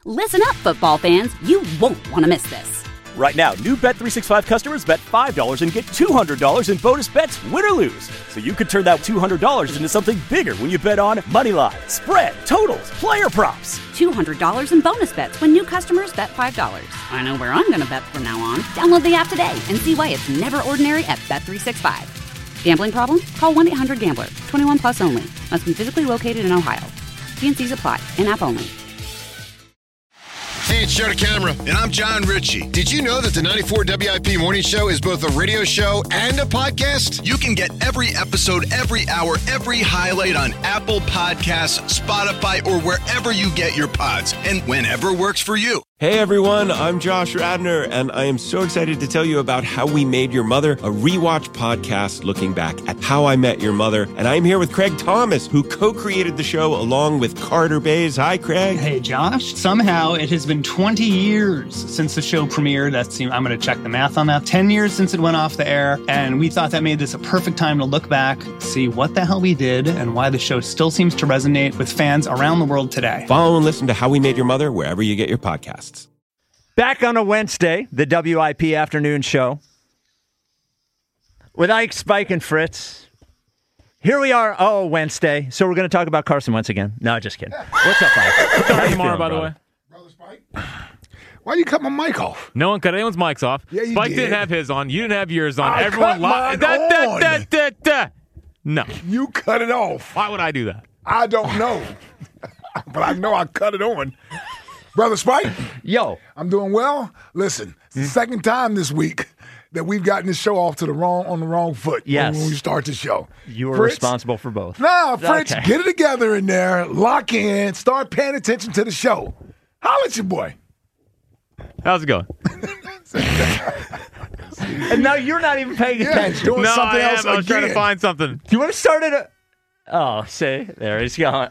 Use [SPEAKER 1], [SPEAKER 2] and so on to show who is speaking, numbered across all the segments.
[SPEAKER 1] Listen up, football fans. You won't want to miss this.
[SPEAKER 2] Right now, new Bet365 customers bet $5 and get $200 in bonus bets, win or lose. So you could turn that $200 into something bigger when you bet on money line, spread, totals, player props.
[SPEAKER 1] $200 in bonus bets when new customers bet $5. I know where I'm going to bet from now on. Download the app today and see why it's never ordinary at Bet365. Gambling problem? Call 1-800-GAMBLER. 21 plus only. Must be physically located in Ohio. T&Cs apply. In-app only.
[SPEAKER 3] Hey, it's Joe DeCamara, and I'm John Ritchie. Did you know that the 94 WIP Morning Show is both a radio show and a podcast?
[SPEAKER 4] You can get every episode, every hour, every highlight on Apple Podcasts, Spotify, or wherever you get your pods, and whenever works for you.
[SPEAKER 5] Hey everyone, I'm Josh Radner, and I am so excited to tell you about How We Made Your Mother, a rewatch podcast looking back at How I Met Your Mother. And I'm here with Craig Thomas, who co-created the show along with Carter Bays. Hi, Craig.
[SPEAKER 6] Hey, Josh. Somehow it has been 20 years since the show premiered. I'm going to check the math on that. 10 years since it went off the air, and we thought that made this a perfect time to look back, see what the hell we did, and why the show still seems to resonate with fans around the world today.
[SPEAKER 5] Follow and listen to How We Made Your Mother wherever you get your podcasts.
[SPEAKER 7] Back on a Wednesday, the WIP afternoon show with Ike, Spike, and Fritz. Here we are. Oh, Wednesday. So we're going to talk about Carson once again. No, just kidding. What's up, Ike?
[SPEAKER 8] Starting tomorrow, by the way.
[SPEAKER 9] Brother Spike? Why you cut my mic off?
[SPEAKER 8] No one cut anyone's mics off.
[SPEAKER 9] Yeah, you
[SPEAKER 8] Spike
[SPEAKER 9] did.
[SPEAKER 8] didn't have his on. You didn't have yours on.
[SPEAKER 9] I
[SPEAKER 8] Everyone
[SPEAKER 9] cut mine on.
[SPEAKER 8] No.
[SPEAKER 9] You cut it off.
[SPEAKER 8] Why would I do that?
[SPEAKER 9] I don't know. But I know I cut it on. Brother Spike?
[SPEAKER 7] Yo.
[SPEAKER 9] I'm doing well. Listen, it's the second time this week that we've gotten this show off on the wrong foot.
[SPEAKER 7] Yes.
[SPEAKER 9] When we start the show.
[SPEAKER 7] You were
[SPEAKER 9] Fritz?
[SPEAKER 7] responsible for both.
[SPEAKER 9] Nah, Fritz,
[SPEAKER 7] Okay.
[SPEAKER 9] get it together in there. Lock in. Start paying attention to the show. Holla at your boy.
[SPEAKER 8] How's it going?
[SPEAKER 7] And now you're not even paying attention.
[SPEAKER 9] Doing
[SPEAKER 8] No,
[SPEAKER 9] something
[SPEAKER 8] I
[SPEAKER 9] else
[SPEAKER 8] am. I was trying to
[SPEAKER 9] again.
[SPEAKER 8] find something.
[SPEAKER 7] Do you want to start it? Oh, see? There he's going.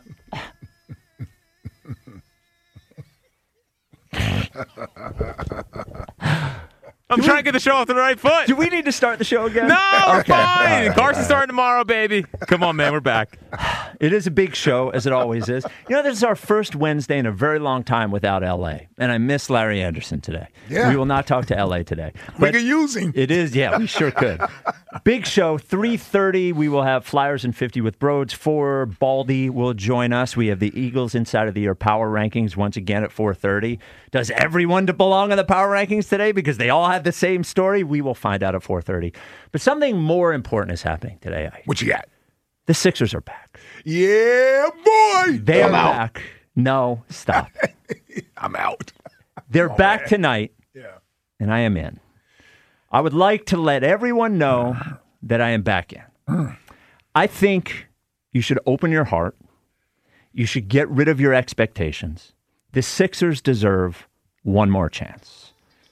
[SPEAKER 8] I'm trying to get the show off the right foot.
[SPEAKER 7] Do we need to start the show again?
[SPEAKER 8] No, we're
[SPEAKER 7] Okay.
[SPEAKER 8] fine. Carson's starting tomorrow, baby. Come on, man. We're back.
[SPEAKER 7] It is a big show, as it always is. You know, this is our first Wednesday in a very long time without L.A., and I miss Larry Anderson today.
[SPEAKER 9] Yeah.
[SPEAKER 7] We will not talk to L.A. today.
[SPEAKER 9] We
[SPEAKER 7] But
[SPEAKER 9] could use him.
[SPEAKER 7] it is, yeah, we sure could. Big show, 3:30. We will have Flyers and 50 with Broads. 4, Baldy will join us. We have the Eagles Inside of the Year Power Rankings once again at 4:30. Does everyone belong on the Power Rankings today because they all have the same story? We will find out at 4:30. But something more important is happening today.
[SPEAKER 9] What you got?
[SPEAKER 7] The Sixers are back.
[SPEAKER 9] Yeah, boy.
[SPEAKER 7] They are
[SPEAKER 9] I'm out.
[SPEAKER 7] back. No, stop.
[SPEAKER 9] I'm out.
[SPEAKER 7] They're back tonight,
[SPEAKER 9] Yeah.
[SPEAKER 7] and I am in. I would like to let everyone know that I am back in. I think you should open your heart. You should get rid of your expectations. The Sixers deserve one more chance.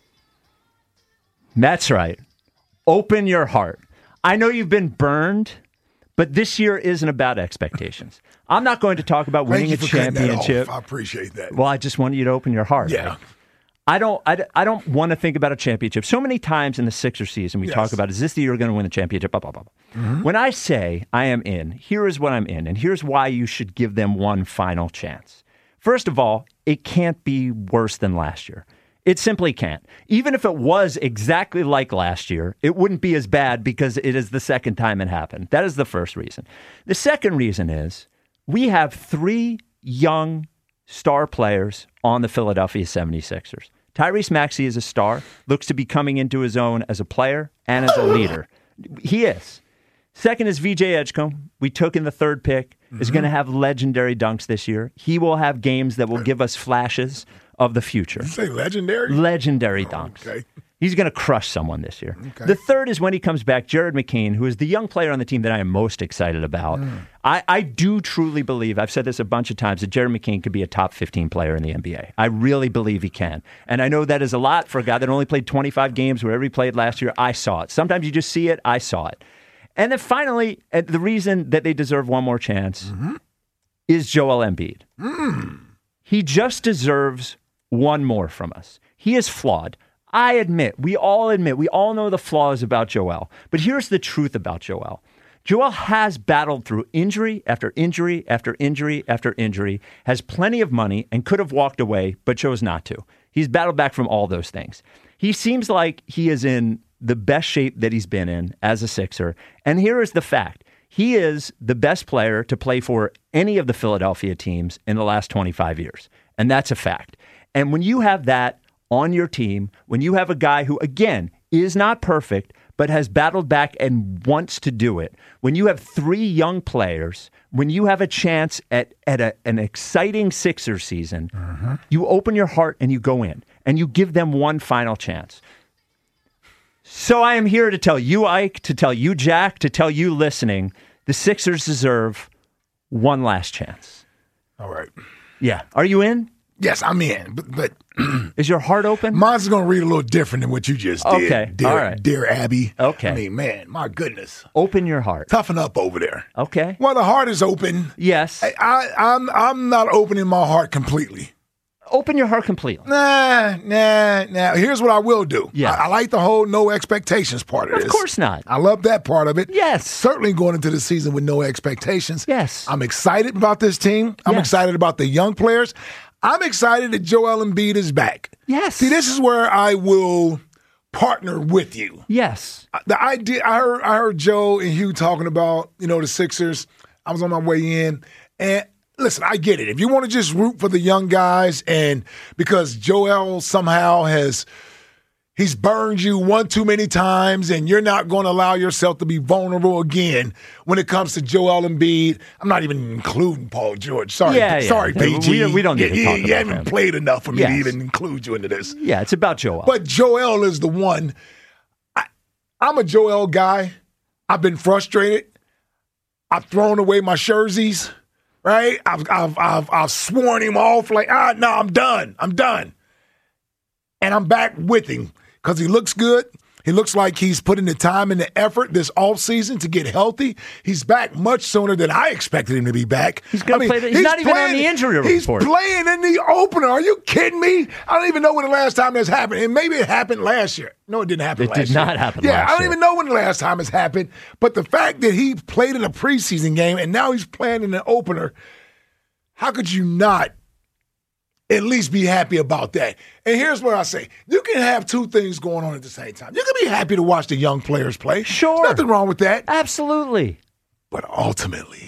[SPEAKER 7] That's right. Open your heart. I know you've been burned, but this year isn't about expectations. I'm not going to talk about winning a
[SPEAKER 9] Thank you for cutting that
[SPEAKER 7] championship.
[SPEAKER 9] off. I appreciate that.
[SPEAKER 7] Well, I just want you to open your heart.
[SPEAKER 9] Yeah.
[SPEAKER 7] Right? I don't want to think about a championship. So many times in the Sixers season, we talk about, is this the year we're going to win the championship? Blah, blah, blah. When I say I am in, here is what I'm in, and here's why you should give them one final chance. First of all, it can't be worse than last year. It simply can't. Even if it was exactly like last year, it wouldn't be as bad because it is the second time it happened. That is the first reason. The second reason is we have 3 young star players on the Philadelphia 76ers. Tyrese Maxey is a star, looks to be coming into his own as a player and as a leader. He is. Second is VJ Edgecombe. We took in the 3rd pick, is going to have legendary dunks this year. He will have games that will give us flashes of the future.
[SPEAKER 9] Did you say legendary?
[SPEAKER 7] Legendary dunks.
[SPEAKER 9] Okay.
[SPEAKER 7] He's going to crush someone this year.
[SPEAKER 9] Okay.
[SPEAKER 7] The third is when he comes back, Jared McCain, who is the young player on the team that I am most excited about. I do truly believe, I've said this a bunch of times, that Jared McCain could be a top 15 player in the NBA. I really believe he can. And I know that is a lot for a guy that only played 25 games wherever he played last year. I saw it. Sometimes you just see it. I saw it. And then finally, the reason that they deserve one more chance is Joel Embiid. He just deserves one more from us. He is flawed. We all know the flaws about Joel. But here's the truth about Joel. Joel has battled through injury after injury after injury after injury, has plenty of money and could have walked away, but chose not to. He's battled back from all those things. He seems like he is in the best shape that he's been in as a Sixer. And here is the fact. He is the best player to play for any of the Philadelphia teams in the last 25 years. And that's a fact. And when you have that on your team, when you have a guy who, again, is not perfect, but has battled back and wants to do it, when you have 3 young players, when you have a chance at an exciting Sixers season, you open your heart and you go in and you give them one final chance. So I am here to tell you, Ike, to tell you, Jack, to tell you listening, the Sixers deserve one last chance.
[SPEAKER 9] All right.
[SPEAKER 7] Yeah. Are you in?
[SPEAKER 9] Yes, I'm in. But
[SPEAKER 7] is your heart open?
[SPEAKER 9] Mine's going to read a little different than what you just did.
[SPEAKER 7] Okay.
[SPEAKER 9] All right. Dear Abby.
[SPEAKER 7] Okay.
[SPEAKER 9] I mean, man, my goodness.
[SPEAKER 7] Open your heart.
[SPEAKER 9] Toughen up over there.
[SPEAKER 7] Okay.
[SPEAKER 9] Well, the heart is open.
[SPEAKER 7] Yes.
[SPEAKER 9] I'm not opening my heart completely.
[SPEAKER 7] Open your heart completely.
[SPEAKER 9] Nah. Here's what I will do.
[SPEAKER 7] Yeah.
[SPEAKER 9] I like the whole no expectations part of this.
[SPEAKER 7] Of course not.
[SPEAKER 9] I love that part of it.
[SPEAKER 7] Yes.
[SPEAKER 9] Certainly going into the season with no expectations.
[SPEAKER 7] Yes.
[SPEAKER 9] I'm excited about this team. I'm excited about the young players. I'm excited that Joel Embiid is back.
[SPEAKER 7] Yes.
[SPEAKER 9] See, this is where I will partner with you.
[SPEAKER 7] Yes.
[SPEAKER 9] The idea. I heard Joe and Hugh talking about, the Sixers. I was on my way in, and listen, I get it. If you want to just root for the young guys, and because Joel somehow he's burned you one too many times, and you're not going to allow yourself to be vulnerable again when it comes to Joel Embiid. I'm not even including Paul George. Sorry, sorry, PG.
[SPEAKER 7] We don't need to talk about
[SPEAKER 9] You haven't
[SPEAKER 7] him.
[SPEAKER 9] Played enough for me to even include you into this.
[SPEAKER 7] Yeah, it's about Joel.
[SPEAKER 9] But Joel is the one. I'm a Joel guy. I've been frustrated. I've thrown away my jerseys. Right? I've sworn him off like, no, I'm done. And I'm back with him because he looks good. He looks like he's putting the time and the effort this offseason to get healthy. He's back much sooner than I expected him to be back.
[SPEAKER 7] He's going to play. He's not even on the injury report.
[SPEAKER 9] He's playing in the opener. Are you kidding me? I don't even know when the last time this happened. And maybe it happened last year. No, it didn't happen last year.
[SPEAKER 7] It did not happen last year.
[SPEAKER 9] Yeah, I don't even know when the last time it's happened. But the fact that he played in a preseason game and now he's playing in an opener, how could you not at least be happy about that? And here's what I say. You can have 2 things going on at the same time. You can be happy to watch the young players play.
[SPEAKER 7] Sure.
[SPEAKER 9] There's nothing wrong with that.
[SPEAKER 7] Absolutely.
[SPEAKER 9] But ultimately,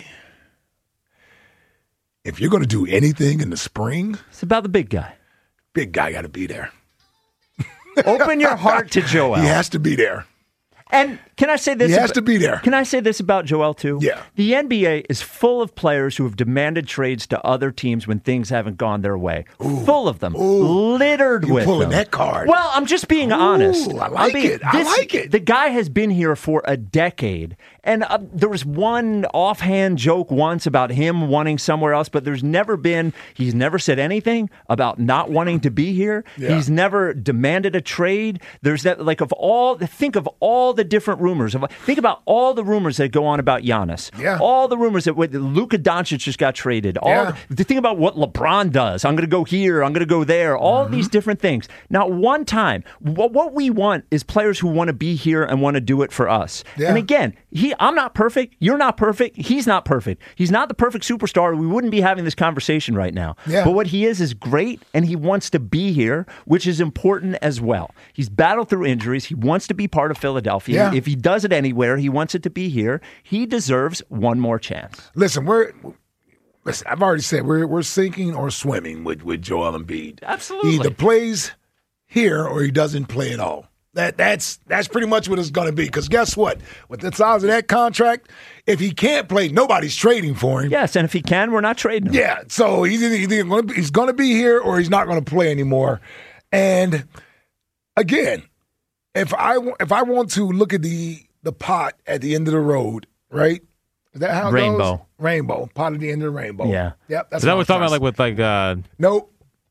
[SPEAKER 9] if you're going to do anything in the spring,
[SPEAKER 7] it's about the big guy.
[SPEAKER 9] Big guy got to be there.
[SPEAKER 7] Open your heart to Joel.
[SPEAKER 9] He has to be there.
[SPEAKER 7] And can I say this?
[SPEAKER 9] He has to be there.
[SPEAKER 7] Can I say this about Joel, too?
[SPEAKER 9] Yeah.
[SPEAKER 7] The NBA is full of players who have demanded trades to other teams when things haven't gone their way. Ooh. Full of them. Ooh. Littered with them. You're
[SPEAKER 9] pulling that card.
[SPEAKER 7] Well, I'm just being honest.
[SPEAKER 9] I like it.
[SPEAKER 7] The guy has been here for a decade. And there was one offhand joke once about him wanting somewhere else, but he's never said anything about not wanting to be here. Yeah. He's never demanded a trade. There's that, think of all the different rumors. Think about all the rumors that go on about Giannis.
[SPEAKER 9] Yeah.
[SPEAKER 7] All the rumors that Luka Doncic just got traded. Think about what LeBron does. I'm going to go here. I'm going to go there. All these different things. Not one time. What we want is players who want to be here and want to do it for us. Yeah. And again, I'm not perfect. You're not perfect. He's not perfect. He's not the perfect superstar. We wouldn't be having this conversation right now.
[SPEAKER 9] Yeah.
[SPEAKER 7] But what he is great, and he wants to be here, which is important as well. He's battled through injuries. He wants to be part of Philadelphia. Yeah. If he does it anywhere, he wants it to be here. He deserves one more chance.
[SPEAKER 9] Listen, I've already said we're sinking or swimming with Joel Embiid.
[SPEAKER 7] Absolutely.
[SPEAKER 9] He either plays here or he doesn't play at all. That's pretty much what it's going to be. Because guess what? With the size of that contract, if he can't play, nobody's trading for him.
[SPEAKER 7] Yes, and if he can, we're not trading him.
[SPEAKER 9] Yeah, so he's going to be here or he's not going to play anymore. And again, if I want to look at the pot at the end of the road, right? Is that how it goes? Rainbow. Pot at the end of the rainbow.
[SPEAKER 7] Yeah.
[SPEAKER 9] Yep.
[SPEAKER 8] Is that what we're talking about?
[SPEAKER 9] Nope.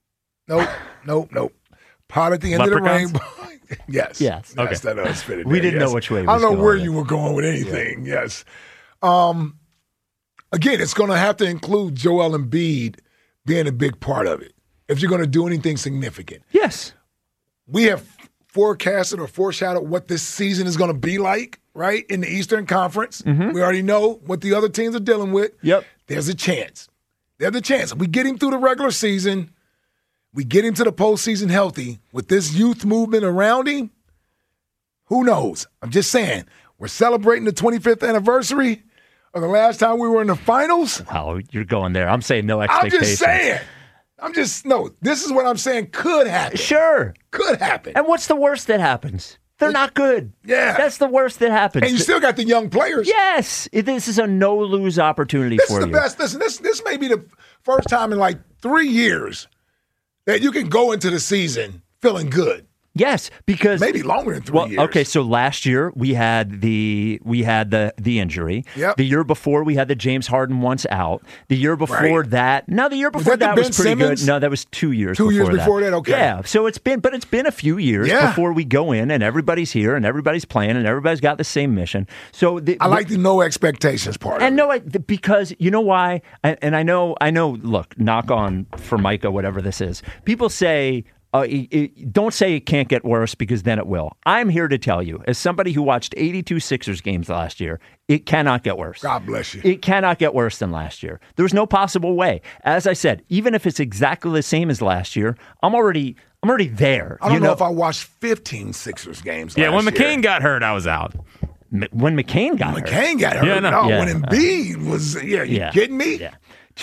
[SPEAKER 9] Pot at the end of the rainbow. Yes.
[SPEAKER 8] Okay.
[SPEAKER 9] That was fitted.
[SPEAKER 7] We didn't know which way.
[SPEAKER 9] I don't know where you were going with anything. Yeah. Yes. Again, it's going to have to include Joel Embiid being a big part of it if you're going to do anything significant.
[SPEAKER 7] Yes.
[SPEAKER 9] We have forecasted or foreshadowed what this season is going to be like, right, in the Eastern Conference. We already know what the other teams are dealing with.
[SPEAKER 7] Yep.
[SPEAKER 9] There's a chance. There's a chance. We get him through the regular season. We get him to the postseason healthy. With this youth movement around him, who knows? I'm just saying, we're celebrating the 25th anniversary of the last time we were in the finals.
[SPEAKER 7] Wow, you're going there. I'm saying no expectations.
[SPEAKER 9] I'm just saying. This is what I'm saying could happen.
[SPEAKER 7] Sure.
[SPEAKER 9] Could happen.
[SPEAKER 7] And what's the worst that happens? They're not good.
[SPEAKER 9] Yeah.
[SPEAKER 7] That's the worst that happens.
[SPEAKER 9] And you still got the young players.
[SPEAKER 7] Yes. This is a no-lose opportunity for you.
[SPEAKER 9] This is the best. Listen, this may be the first time in like 3 years that you can go into the season feeling good.
[SPEAKER 7] Yes, because
[SPEAKER 9] maybe longer than 3 years.
[SPEAKER 7] Okay, so last year we had the injury.
[SPEAKER 9] Yep.
[SPEAKER 7] The year before we had the James Harden once out. The year before that, no, the year before that was pretty good. No, that was 2 years.
[SPEAKER 9] 2 years before that. Okay.
[SPEAKER 7] Yeah, so it's been a few years before we go in and everybody's here and everybody's playing and everybody's got the same mission. So
[SPEAKER 9] I like the no expectations part.
[SPEAKER 7] And because you know why? And I know. Look, knock on Formica, whatever this is. People say. Don't say it can't get worse because then it will. I'm here to tell you, as somebody who watched 82 Sixers games last year, it cannot get worse.
[SPEAKER 9] God bless you.
[SPEAKER 7] It cannot get worse than last year. There's no possible way. As I said, even if it's exactly the same as last year, I'm already there.
[SPEAKER 9] I don't know if I watched 15 Sixers games last year.
[SPEAKER 8] Yeah, when McCain got hurt, I was out.
[SPEAKER 7] When McCain got hurt?
[SPEAKER 8] Yeah, no.
[SPEAKER 9] When Embiid was, you kidding me?
[SPEAKER 7] Yeah.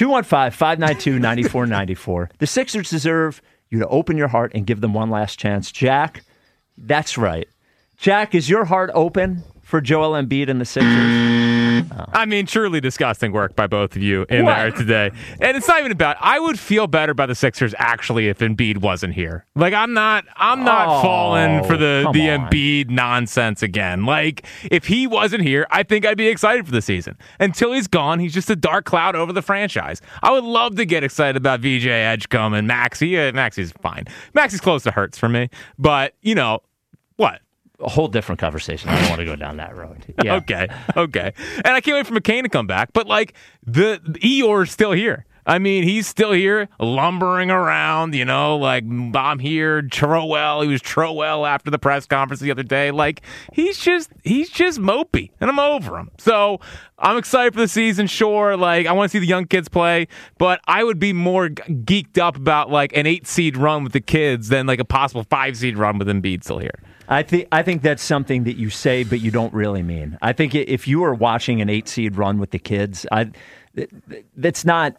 [SPEAKER 7] 215-592-9494. The Sixers deserve you to open your heart and give them one last chance. Jack, that's right. Jack, is your heart open for Joel Embiid and the Sixers?
[SPEAKER 8] I mean, truly disgusting work by both of you in there today. And it's not even about, I would feel better by the Sixers actually if Embiid wasn't here. Like, I'm not falling for the Embiid nonsense again. Like, if he wasn't here, I think I'd be excited for the season. Until he's gone, he's just a dark cloud over the franchise. I would love to get excited about VJ Edgecombe and Maxey. Maxey's fine. Maxey's close to Hurts for me. But, what?
[SPEAKER 7] A whole different conversation. I don't want to go down that road. Yeah.
[SPEAKER 8] Okay. And I can't wait for McCain to come back. But, the Eeyore's still here. I mean, he's still here, lumbering around, like, I'm here, Trowell. He was Trowell after the press conference the other day. Like, he's just mopey, and I'm over him. So, I'm excited for the season, sure. Like, I want to see the young kids play, but I would be more geeked up about, like, an 8-seed run with the kids than, like, a possible 5-seed run with Embiid still here.
[SPEAKER 7] I think that's something that you say, but you don't really mean. I think if you are watching an 8-seed run with the kids, that's not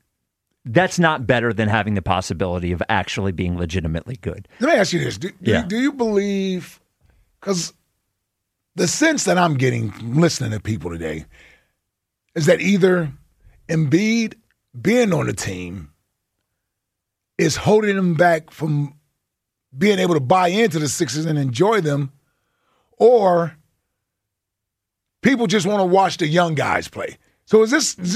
[SPEAKER 7] better than having the possibility of actually being legitimately good.
[SPEAKER 9] Let me ask you this. Do you believe, because the sense that I'm getting listening to people today is that either Embiid being on the team is holding him back from being able to buy into the Sixers and enjoy them, or people just want to watch the young guys play. So is this an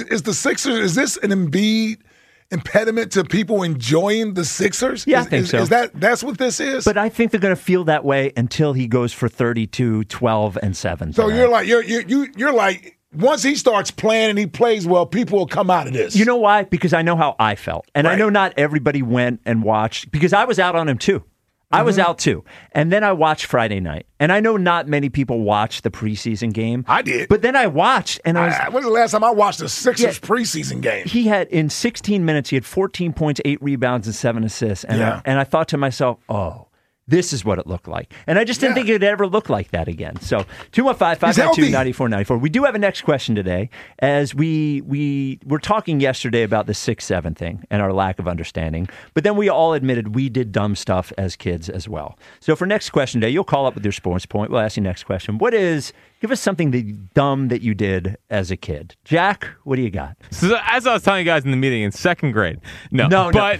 [SPEAKER 9] Embiid impediment to people enjoying the Sixers?
[SPEAKER 7] Yeah, I think so.
[SPEAKER 9] That's what this is?
[SPEAKER 7] But I think they're going to feel that way until he goes for 32, 12, and 7.
[SPEAKER 9] So you're like, once he starts playing and he plays well, people will come out of this.
[SPEAKER 7] You know why? Because I know how I felt. And I know not everybody went and watched, because I was out on him too. I was out too. And then I watched Friday night. And I know not many people watched the preseason game.
[SPEAKER 9] I did.
[SPEAKER 7] But then I watched and
[SPEAKER 9] when was the last time I watched a Sixers preseason game?
[SPEAKER 7] He had, in 16 minutes, he had 14 points, 8 rebounds, and 7 assists. And I thought to myself, this is what it looked like. And I just didn't think it would ever look like that again. So 215-592-9494. We do have a next question today, as we were talking yesterday about the 6-7 thing and our lack of understanding. But then we all admitted we did dumb stuff as kids as well. So for next question today, you'll call up with your sports point. We'll ask you next question. Give us something dumb that you did as a kid. Jack, what do you got?
[SPEAKER 8] So as I was telling you guys in the meeting in second grade. But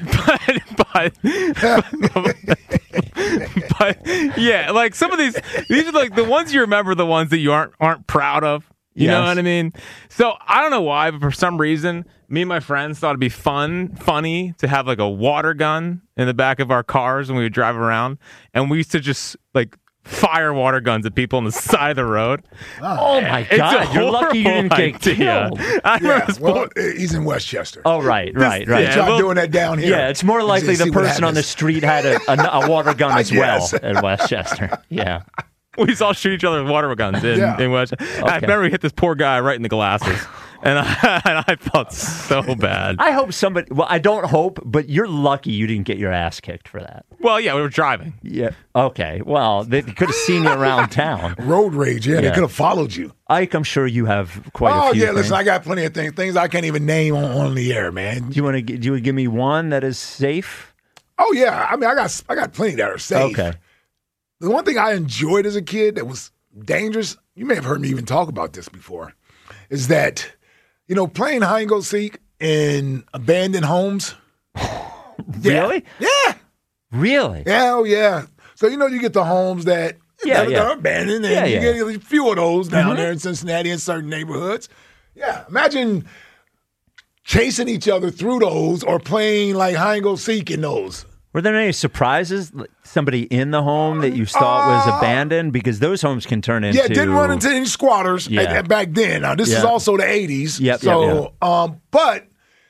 [SPEAKER 8] yeah, like some of these are like the ones you remember, the ones that you aren't proud of. You know what I mean? So I don't know why, but for some reason, me and my friends thought it'd be funny to have like a water gun in the back of our cars when we would drive around, and we used to just like fire water guns at people on the side of the road.
[SPEAKER 7] Oh my
[SPEAKER 8] It's
[SPEAKER 7] God!
[SPEAKER 8] a
[SPEAKER 7] You're lucky you didn't
[SPEAKER 8] horrible
[SPEAKER 7] get
[SPEAKER 8] idea.
[SPEAKER 7] killed.
[SPEAKER 8] I remember
[SPEAKER 9] Yeah,
[SPEAKER 8] this
[SPEAKER 9] well,
[SPEAKER 8] boy-
[SPEAKER 9] he's in Westchester.
[SPEAKER 7] Oh, right.
[SPEAKER 9] They try doing that down here.
[SPEAKER 7] Yeah, it's more likely
[SPEAKER 9] See
[SPEAKER 7] the
[SPEAKER 9] what
[SPEAKER 7] person on the
[SPEAKER 9] happens.
[SPEAKER 7] street had a water gun
[SPEAKER 9] I
[SPEAKER 7] as well
[SPEAKER 9] guess.
[SPEAKER 7] in Westchester. Yeah.
[SPEAKER 8] We saw shoot each other with water guns in West. I remember we hit this poor guy right in the glasses, and I felt so bad.
[SPEAKER 7] I hope somebody. Well, I don't hope, but you're lucky you didn't get your ass kicked for that.
[SPEAKER 8] Well, yeah, we were driving.
[SPEAKER 7] Yeah. Okay. Well, they could have seen you around town.
[SPEAKER 9] Road rage, they could have followed you.
[SPEAKER 7] Ike, I'm sure you have quite a
[SPEAKER 9] Oh,
[SPEAKER 7] few.
[SPEAKER 9] yeah, listen,
[SPEAKER 7] things.
[SPEAKER 9] I got plenty of things I can't even name on the air, man.
[SPEAKER 7] Do you want to give me one that is safe?
[SPEAKER 9] Oh, yeah. I mean, I got plenty that are safe.
[SPEAKER 7] Okay.
[SPEAKER 9] The one thing I enjoyed as a kid that was dangerous, you may have heard me even talk about this before, is that, playing hide and go seek in abandoned homes.
[SPEAKER 7] Really?
[SPEAKER 9] Yeah.
[SPEAKER 7] Really?
[SPEAKER 9] Yeah, oh, yeah. So, you get the homes that they're abandoned, and you get a few of those down there in Cincinnati in certain neighborhoods. Yeah. Imagine chasing each other through those or playing like hide and go seek in those.
[SPEAKER 7] Were there any surprises? Like somebody in the home that you thought was abandoned? Because those homes can turn into...
[SPEAKER 9] Yeah, didn't run into any squatters back then. Now, this is also the 80s.
[SPEAKER 7] Yep,
[SPEAKER 9] But,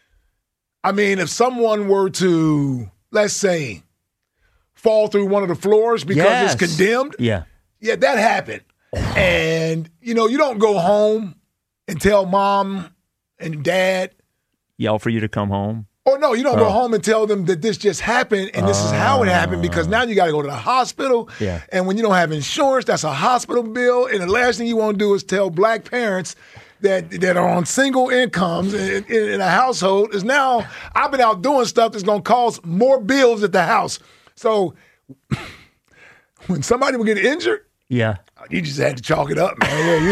[SPEAKER 9] I mean, if someone were to, let's say, fall through one of the floors because it's condemned,
[SPEAKER 7] yeah,
[SPEAKER 9] that happened. And, you don't go home and tell mom and dad.
[SPEAKER 7] Yell for you to come home?
[SPEAKER 9] Oh, no, you don't go home and tell them that this just happened and this is how it happened, because now you got to go to the hospital.
[SPEAKER 7] Yeah.
[SPEAKER 9] And when you don't have insurance, that's a hospital bill. And the last thing you want to do is tell black parents that are on single incomes in a household is now, I've been out doing stuff that's going to cause more bills at the house. So when somebody would get injured, you just had to chalk it up, man. Yeah, you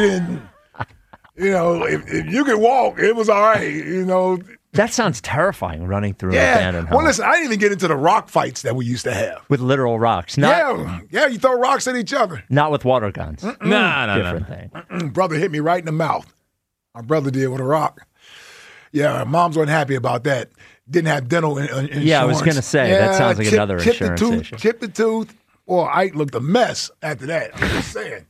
[SPEAKER 9] didn't, if you could walk, it was all right,
[SPEAKER 7] That sounds terrifying, running through an abandoned home.
[SPEAKER 9] Well, listen, I didn't even get into the rock fights that we used to have.
[SPEAKER 7] With literal rocks.
[SPEAKER 9] Yeah, you throw rocks at each other.
[SPEAKER 7] Not with water guns.
[SPEAKER 8] No.
[SPEAKER 7] Different thing.
[SPEAKER 9] Brother hit me right in the mouth. My brother did with a rock. Yeah, moms weren't happy about that. Didn't have dental insurance.
[SPEAKER 7] Yeah, I was going to say, that sounds like another insurance issue.
[SPEAKER 9] Chipped the tooth. Boy, Ike looked a mess after that. I'm just saying.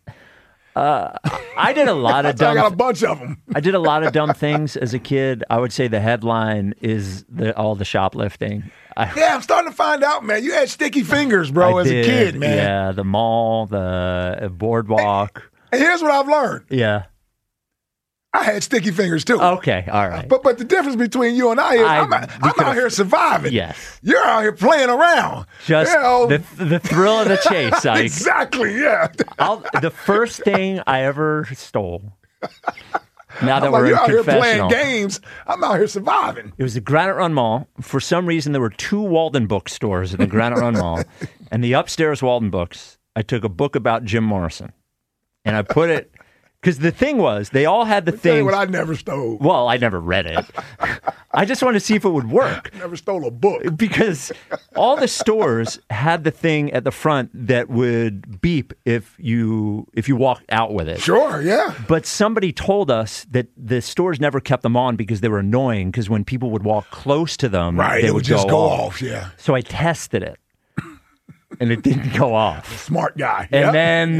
[SPEAKER 7] I did a lot of dumb.
[SPEAKER 9] I got a bunch of them.
[SPEAKER 7] I did a lot of dumb things as a kid. I would say the headline is all the shoplifting.
[SPEAKER 9] I'm starting to find out, man. You had sticky fingers, bro, as a kid, man.
[SPEAKER 7] Yeah, the mall, the boardwalk.
[SPEAKER 9] And here's what I've learned.
[SPEAKER 7] Yeah.
[SPEAKER 9] I had sticky fingers too.
[SPEAKER 7] Okay, all right.
[SPEAKER 9] But the difference between you and I is I'm out here surviving.
[SPEAKER 7] Yes.
[SPEAKER 9] You're out here playing around.
[SPEAKER 7] Just the thrill of the chase, Ike.
[SPEAKER 9] Exactly, yeah.
[SPEAKER 7] The first thing I ever stole. Now that we're
[SPEAKER 9] you're
[SPEAKER 7] in
[SPEAKER 9] out here
[SPEAKER 7] confessional.
[SPEAKER 9] playing games, I'm out here surviving.
[SPEAKER 7] It was the Granite Run Mall. For some reason, there were 2 Walden bookstores in the Granite Run Mall. And the upstairs Walden books, I took a book about Jim Morrison. And I put it... Because the thing was, they all had the thing.
[SPEAKER 9] What I never stole.
[SPEAKER 7] Well, I never read it. I just wanted to see if it would work.
[SPEAKER 9] Never stole a book.
[SPEAKER 7] Because all the stores had the thing at the front that would beep if you walked out with it.
[SPEAKER 9] Sure, yeah.
[SPEAKER 7] But somebody told us that the stores never kept them on because they were annoying. Because when people would walk close to them, they would
[SPEAKER 9] just go off. Yeah.
[SPEAKER 7] So I tested it, and it didn't go off.
[SPEAKER 9] Smart guy.
[SPEAKER 7] And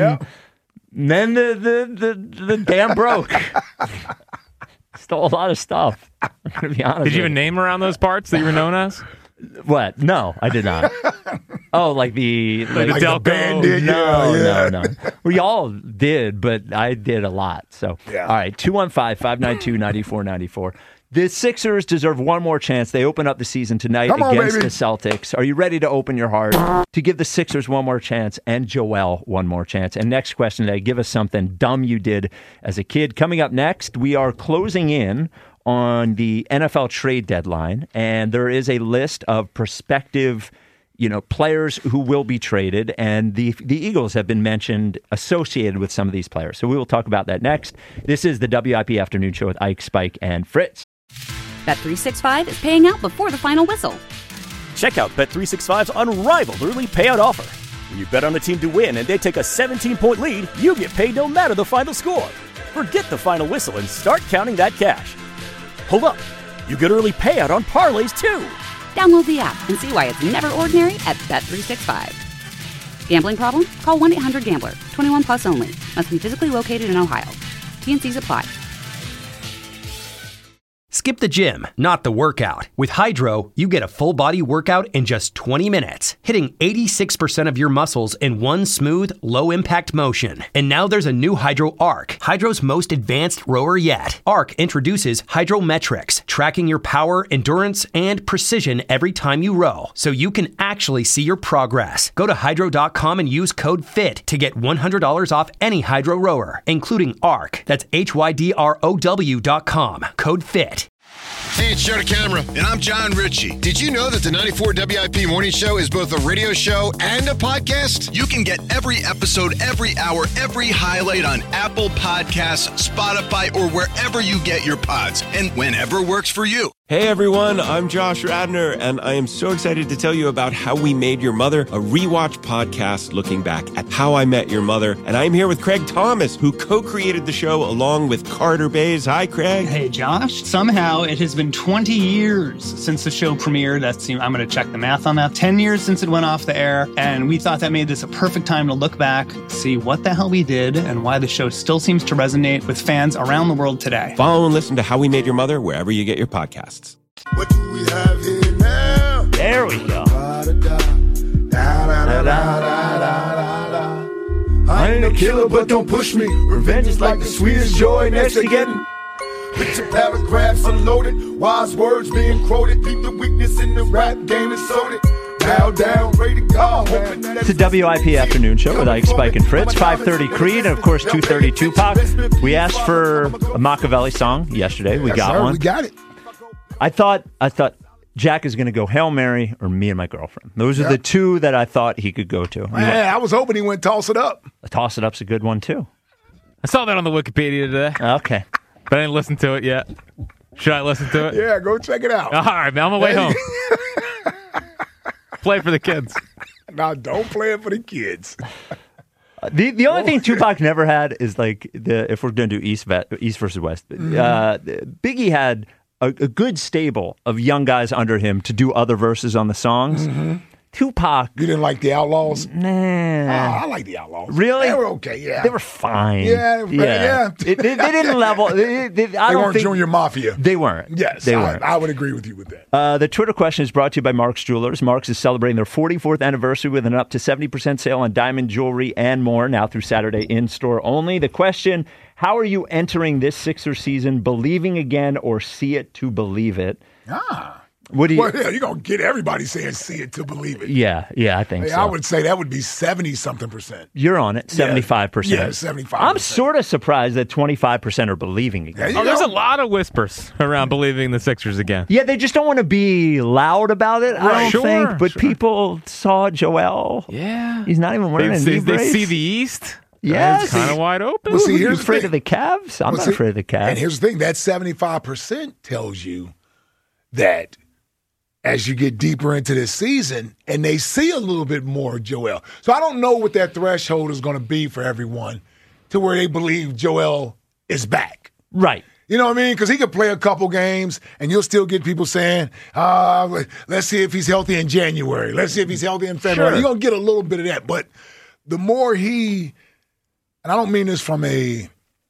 [SPEAKER 7] then the dam broke. Stole a lot of stuff. I'm gonna be honest.
[SPEAKER 8] Did you have a name around those parts that you were known as?
[SPEAKER 7] What? No, I did not. Oh, like the
[SPEAKER 8] Delco
[SPEAKER 9] bandit.
[SPEAKER 7] No. We all did, but I did a lot. So, all right, 215-592-9494. The Sixers deserve one more chance. They open up the season tonight against the Celtics. Are you ready to open your heart to give the Sixers one more chance and Joel one more chance? And next question today, give us something dumb you did as a kid. Coming up next, we are closing in on the NFL trade deadline, and there is a list of prospective players who will be traded, and the Eagles have been mentioned associated with some of these players. So we will talk about that next. This is the WIP Afternoon Show with Ike, Spike, and Fritz.
[SPEAKER 1] Bet365 is paying out before the final whistle.
[SPEAKER 2] Check out Bet365's unrivaled early payout offer. When you bet on a team to win and they take a 17-point lead, you get paid no matter the final score. Forget the final whistle and start counting that cash. Hold up. You get early payout on parlays, too.
[SPEAKER 1] Download the app and see why it's never ordinary at Bet365. Gambling problem? Call 1-800-GAMBLER. 21 plus only. Must be physically located in Ohio. T&Cs apply.
[SPEAKER 10] Skip the gym, not the workout. With Hydro, you get a full-body workout in just 20 minutes, hitting 86% of your muscles in one smooth, low-impact motion. And now there's a new Hydro Arc, Hydro's most advanced rower yet. Arc introduces Hydrometrics, tracking your power, endurance, and precision every time you row, so you can actually see your progress. Go to Hydro.com and use code FIT to get $100 off any Hydro rower, including Arc. That's HYDROW.com. Code FIT.
[SPEAKER 3] Hey, it's Joe DeCamera.
[SPEAKER 4] And I'm John Ritchie.
[SPEAKER 3] Did you know that the 94 WIP Morning Show is both a radio show and a podcast?
[SPEAKER 4] You can get every episode, every hour, every highlight on Apple Podcasts, Spotify, or wherever you get your pods, and whenever works for you.
[SPEAKER 5] Hey everyone, I'm Josh Radner, and I am so excited to tell you about How We Made Your Mother, a rewatch podcast looking back at How I Met Your Mother. And I'm here with Craig Thomas, who co-created the show along with Carter Bays. Hi, Craig.
[SPEAKER 6] Hey, Josh. Somehow it has been 20 years since the show premiered. I'm going to check the math on that. 10 years since it went off the air, and we thought that made this a perfect time to look back, see what the hell we did, and why the show still seems to resonate with fans around the world today.
[SPEAKER 5] Follow and listen to How We Made Your Mother wherever you get your podcasts.
[SPEAKER 9] What do we have here now?
[SPEAKER 7] There we go.
[SPEAKER 9] I ain't a killer, but don't push me. Revenge is like the sweetest joy next to getting. Picture paragraphs unloaded, wise words being quoted. Beat the weakness in the rap game and sold it. Bow down, ready to go.
[SPEAKER 7] It's a WIP afternoon show with Ike, Spike, and Fritz. 5:30 Creed, and of course 2:30 Tupac. We asked for a Machiavelli song yesterday. We got one.
[SPEAKER 9] We got it.
[SPEAKER 7] I thought Jack is going to go Hail Mary or Me and My Girlfriend. Those are the two that I thought he could go to.
[SPEAKER 9] Man, I was hoping he went Toss It Up.
[SPEAKER 7] Toss It Up's a good one, too.
[SPEAKER 8] I saw that on the Wikipedia today.
[SPEAKER 7] Okay.
[SPEAKER 8] But I didn't listen to it yet. Should I listen to it?
[SPEAKER 9] Yeah, go check it out.
[SPEAKER 8] All right, man. On my way home. Play for the kids.
[SPEAKER 9] No, don't play it for the kids.
[SPEAKER 7] The only thing Tupac never had is like if we're going to do East versus West. Biggie had a good stable of young guys under him to do other verses on the songs. Mm-hmm. Tupac.
[SPEAKER 9] You didn't like the Outlaws?
[SPEAKER 7] Nah.
[SPEAKER 9] I like the Outlaws.
[SPEAKER 7] Really?
[SPEAKER 9] They were okay, yeah.
[SPEAKER 7] They were fine.
[SPEAKER 9] Yeah.
[SPEAKER 7] They didn't level. They
[SPEAKER 9] weren't Junior Mafia.
[SPEAKER 7] They weren't.
[SPEAKER 9] Yes,
[SPEAKER 7] they weren't.
[SPEAKER 9] I would agree with you with that.
[SPEAKER 7] The Twitter question is brought to you by Mark's Jewelers. Mark's is celebrating their 44th anniversary with an up to 70% sale on diamond jewelry and more, now through Saturday in-store only. The question, how are you entering this Sixers season, believing again or see it to believe it? What do you?
[SPEAKER 9] Well, yeah, you're going to get everybody saying see it to believe it.
[SPEAKER 7] Yeah, I think so.
[SPEAKER 9] I would say that would be 70-something%.
[SPEAKER 7] You're on it, 75%.
[SPEAKER 9] Yeah, 75%.
[SPEAKER 7] I'm sort of surprised that 25% are believing again.
[SPEAKER 8] There's a lot of whispers around believing the Sixers again.
[SPEAKER 7] Yeah, they just don't want to be loud about it, I don't think. But people saw Joel.
[SPEAKER 8] Yeah.
[SPEAKER 7] He's not even wearing a knee brace.
[SPEAKER 8] They see the East.
[SPEAKER 7] Yes.
[SPEAKER 8] It's kind of wide open.
[SPEAKER 9] Well, see,
[SPEAKER 7] Are you afraid of the Cavs? I'm not afraid of the Cavs.
[SPEAKER 9] And here's the thing, that 75% tells you that as you get deeper into this season and they see a little bit more of Joel. So I don't know what that threshold is going to be for everyone to where they believe Joel is back.
[SPEAKER 7] Right.
[SPEAKER 9] You know what I mean? Because he could play a couple games and you'll still get people saying, let's see if he's healthy in January. Let's see if he's healthy in February. Sure. You're going to get a little bit of that. But the more and I don't mean this from a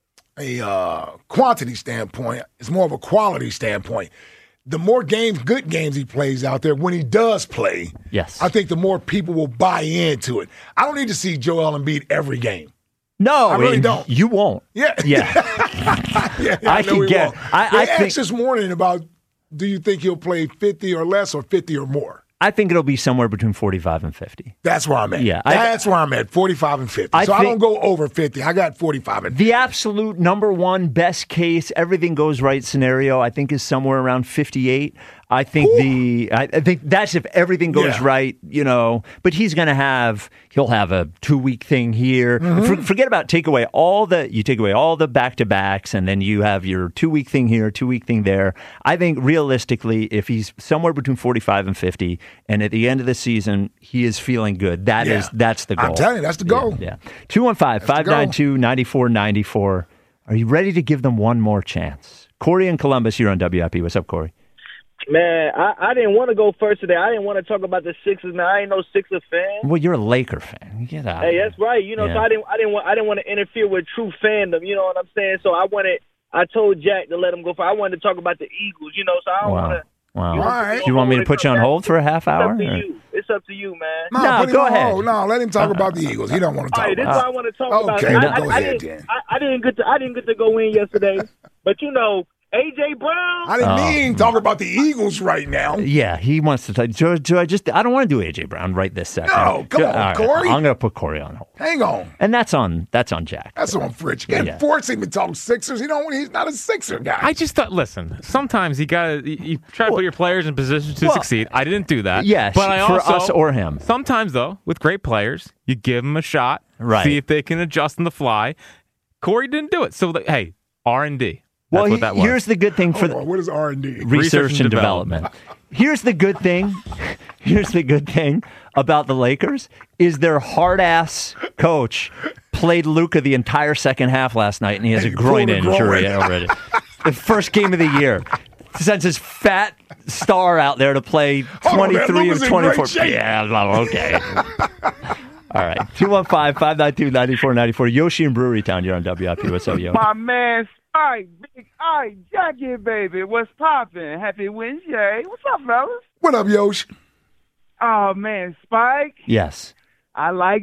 [SPEAKER 9] quantity standpoint, it's more of a quality standpoint. The more good games he plays out there, when he does play,
[SPEAKER 7] yes,
[SPEAKER 9] I think the more people will buy into it. I don't need to see Joel Embiid every game.
[SPEAKER 7] No,
[SPEAKER 9] I really don't.
[SPEAKER 7] You won't.
[SPEAKER 9] Yeah.
[SPEAKER 7] I can get.
[SPEAKER 9] I asked this morning about, do you think he'll play 50 or less or 50 or more?
[SPEAKER 7] I think it'll be somewhere between 45 and 50.
[SPEAKER 9] That's where I'm at.
[SPEAKER 7] Yeah,
[SPEAKER 9] that's where I'm at, 45 and 50. I don't go over 50. I got 45 and 50.
[SPEAKER 7] The absolute number one best case, everything goes right scenario, I think is somewhere around 58. I think I think that's if everything goes right, but he'll have a 2-week thing here. Mm-hmm. Forget about take away all the back-to-backs, and then you have your 2-week thing here, 2-week thing there. I think realistically, if he's somewhere between 45 and 50, and at the end of the season, he is feeling good, that's the goal.
[SPEAKER 9] I'm telling you, that's the goal.
[SPEAKER 7] Yeah. 215-592-9494. Are you ready to give them one more chance? Corey in Columbus, you're on WIP. What's up, Corey?
[SPEAKER 11] Man, I didn't want to go first today. I didn't want to talk about the Sixers, man. I ain't no Sixers fan.
[SPEAKER 7] Well, you're a Laker fan. Get out.
[SPEAKER 11] Hey, that's right. You know,
[SPEAKER 7] Yeah.
[SPEAKER 11] so I didn't want to interfere with true fandom. You know what I'm saying? So I told Jack to let him go first. I wanted to talk about the Eagles. You know, so I don't want to.
[SPEAKER 7] Wow.
[SPEAKER 9] All right.
[SPEAKER 7] Do you want me to put you on hold for a half hour?
[SPEAKER 11] It's up to
[SPEAKER 7] or-
[SPEAKER 11] you. It's up to you, man.
[SPEAKER 9] No, put him
[SPEAKER 7] go
[SPEAKER 9] on
[SPEAKER 7] ahead.
[SPEAKER 9] hold. No, let him talk about the Eagles. He don't want to
[SPEAKER 11] All
[SPEAKER 9] talk
[SPEAKER 11] right, this is
[SPEAKER 9] about
[SPEAKER 11] what I want to talk about.
[SPEAKER 9] Okay,
[SPEAKER 11] I
[SPEAKER 9] go ahead, then.
[SPEAKER 11] I didn't get to go in yesterday, but you know, AJ Brown.
[SPEAKER 9] I didn't mean talk about the Eagles right now.
[SPEAKER 7] Yeah, he wants to talk. I don't want to do AJ Brown right this second.
[SPEAKER 9] No, come on,
[SPEAKER 7] All right,
[SPEAKER 9] Corey.
[SPEAKER 7] I'm going to put Corey on hold.
[SPEAKER 9] Hang on.
[SPEAKER 7] And that's on Jack.
[SPEAKER 9] That's on Fritz. You can't force him to talk Sixers. He's not a Sixer guy.
[SPEAKER 8] I just thought, listen, sometimes you try to put your players in positions to succeed. I didn't do that.
[SPEAKER 7] Yes,
[SPEAKER 8] but I
[SPEAKER 7] for
[SPEAKER 8] also,
[SPEAKER 7] us or him.
[SPEAKER 8] Sometimes, though, with great players, you give them a shot,
[SPEAKER 7] Right.
[SPEAKER 8] see if they can adjust on the fly. Corey didn't do it. So, hey, R&D. That's
[SPEAKER 7] Well,
[SPEAKER 8] what that was.
[SPEAKER 7] here's the good thing for
[SPEAKER 9] Hold on, what is R&D?
[SPEAKER 7] research and development. Here's the good thing. Here's the good thing about the Lakers is their hard ass coach played Luka the entire second half last night, and he has a groin
[SPEAKER 9] pulled a
[SPEAKER 7] injury
[SPEAKER 9] groin.
[SPEAKER 7] already. The first game of the year. Sends his fat star out there to play
[SPEAKER 9] Hold on, man.
[SPEAKER 7] 23
[SPEAKER 9] Luka's
[SPEAKER 7] of
[SPEAKER 9] in
[SPEAKER 7] 24.
[SPEAKER 9] great shape.
[SPEAKER 7] Yeah, okay. All right. 215-592-9494. Yoshi in Brewerytown. You're on WIP. What's up, yo?
[SPEAKER 12] My man Spike, Big Ike, Jackie, baby. What's poppin'? Happy Wednesday. What's up, fellas?
[SPEAKER 9] What up, Yosh?
[SPEAKER 12] Oh, man, Spike.
[SPEAKER 7] Yes.
[SPEAKER 12] I like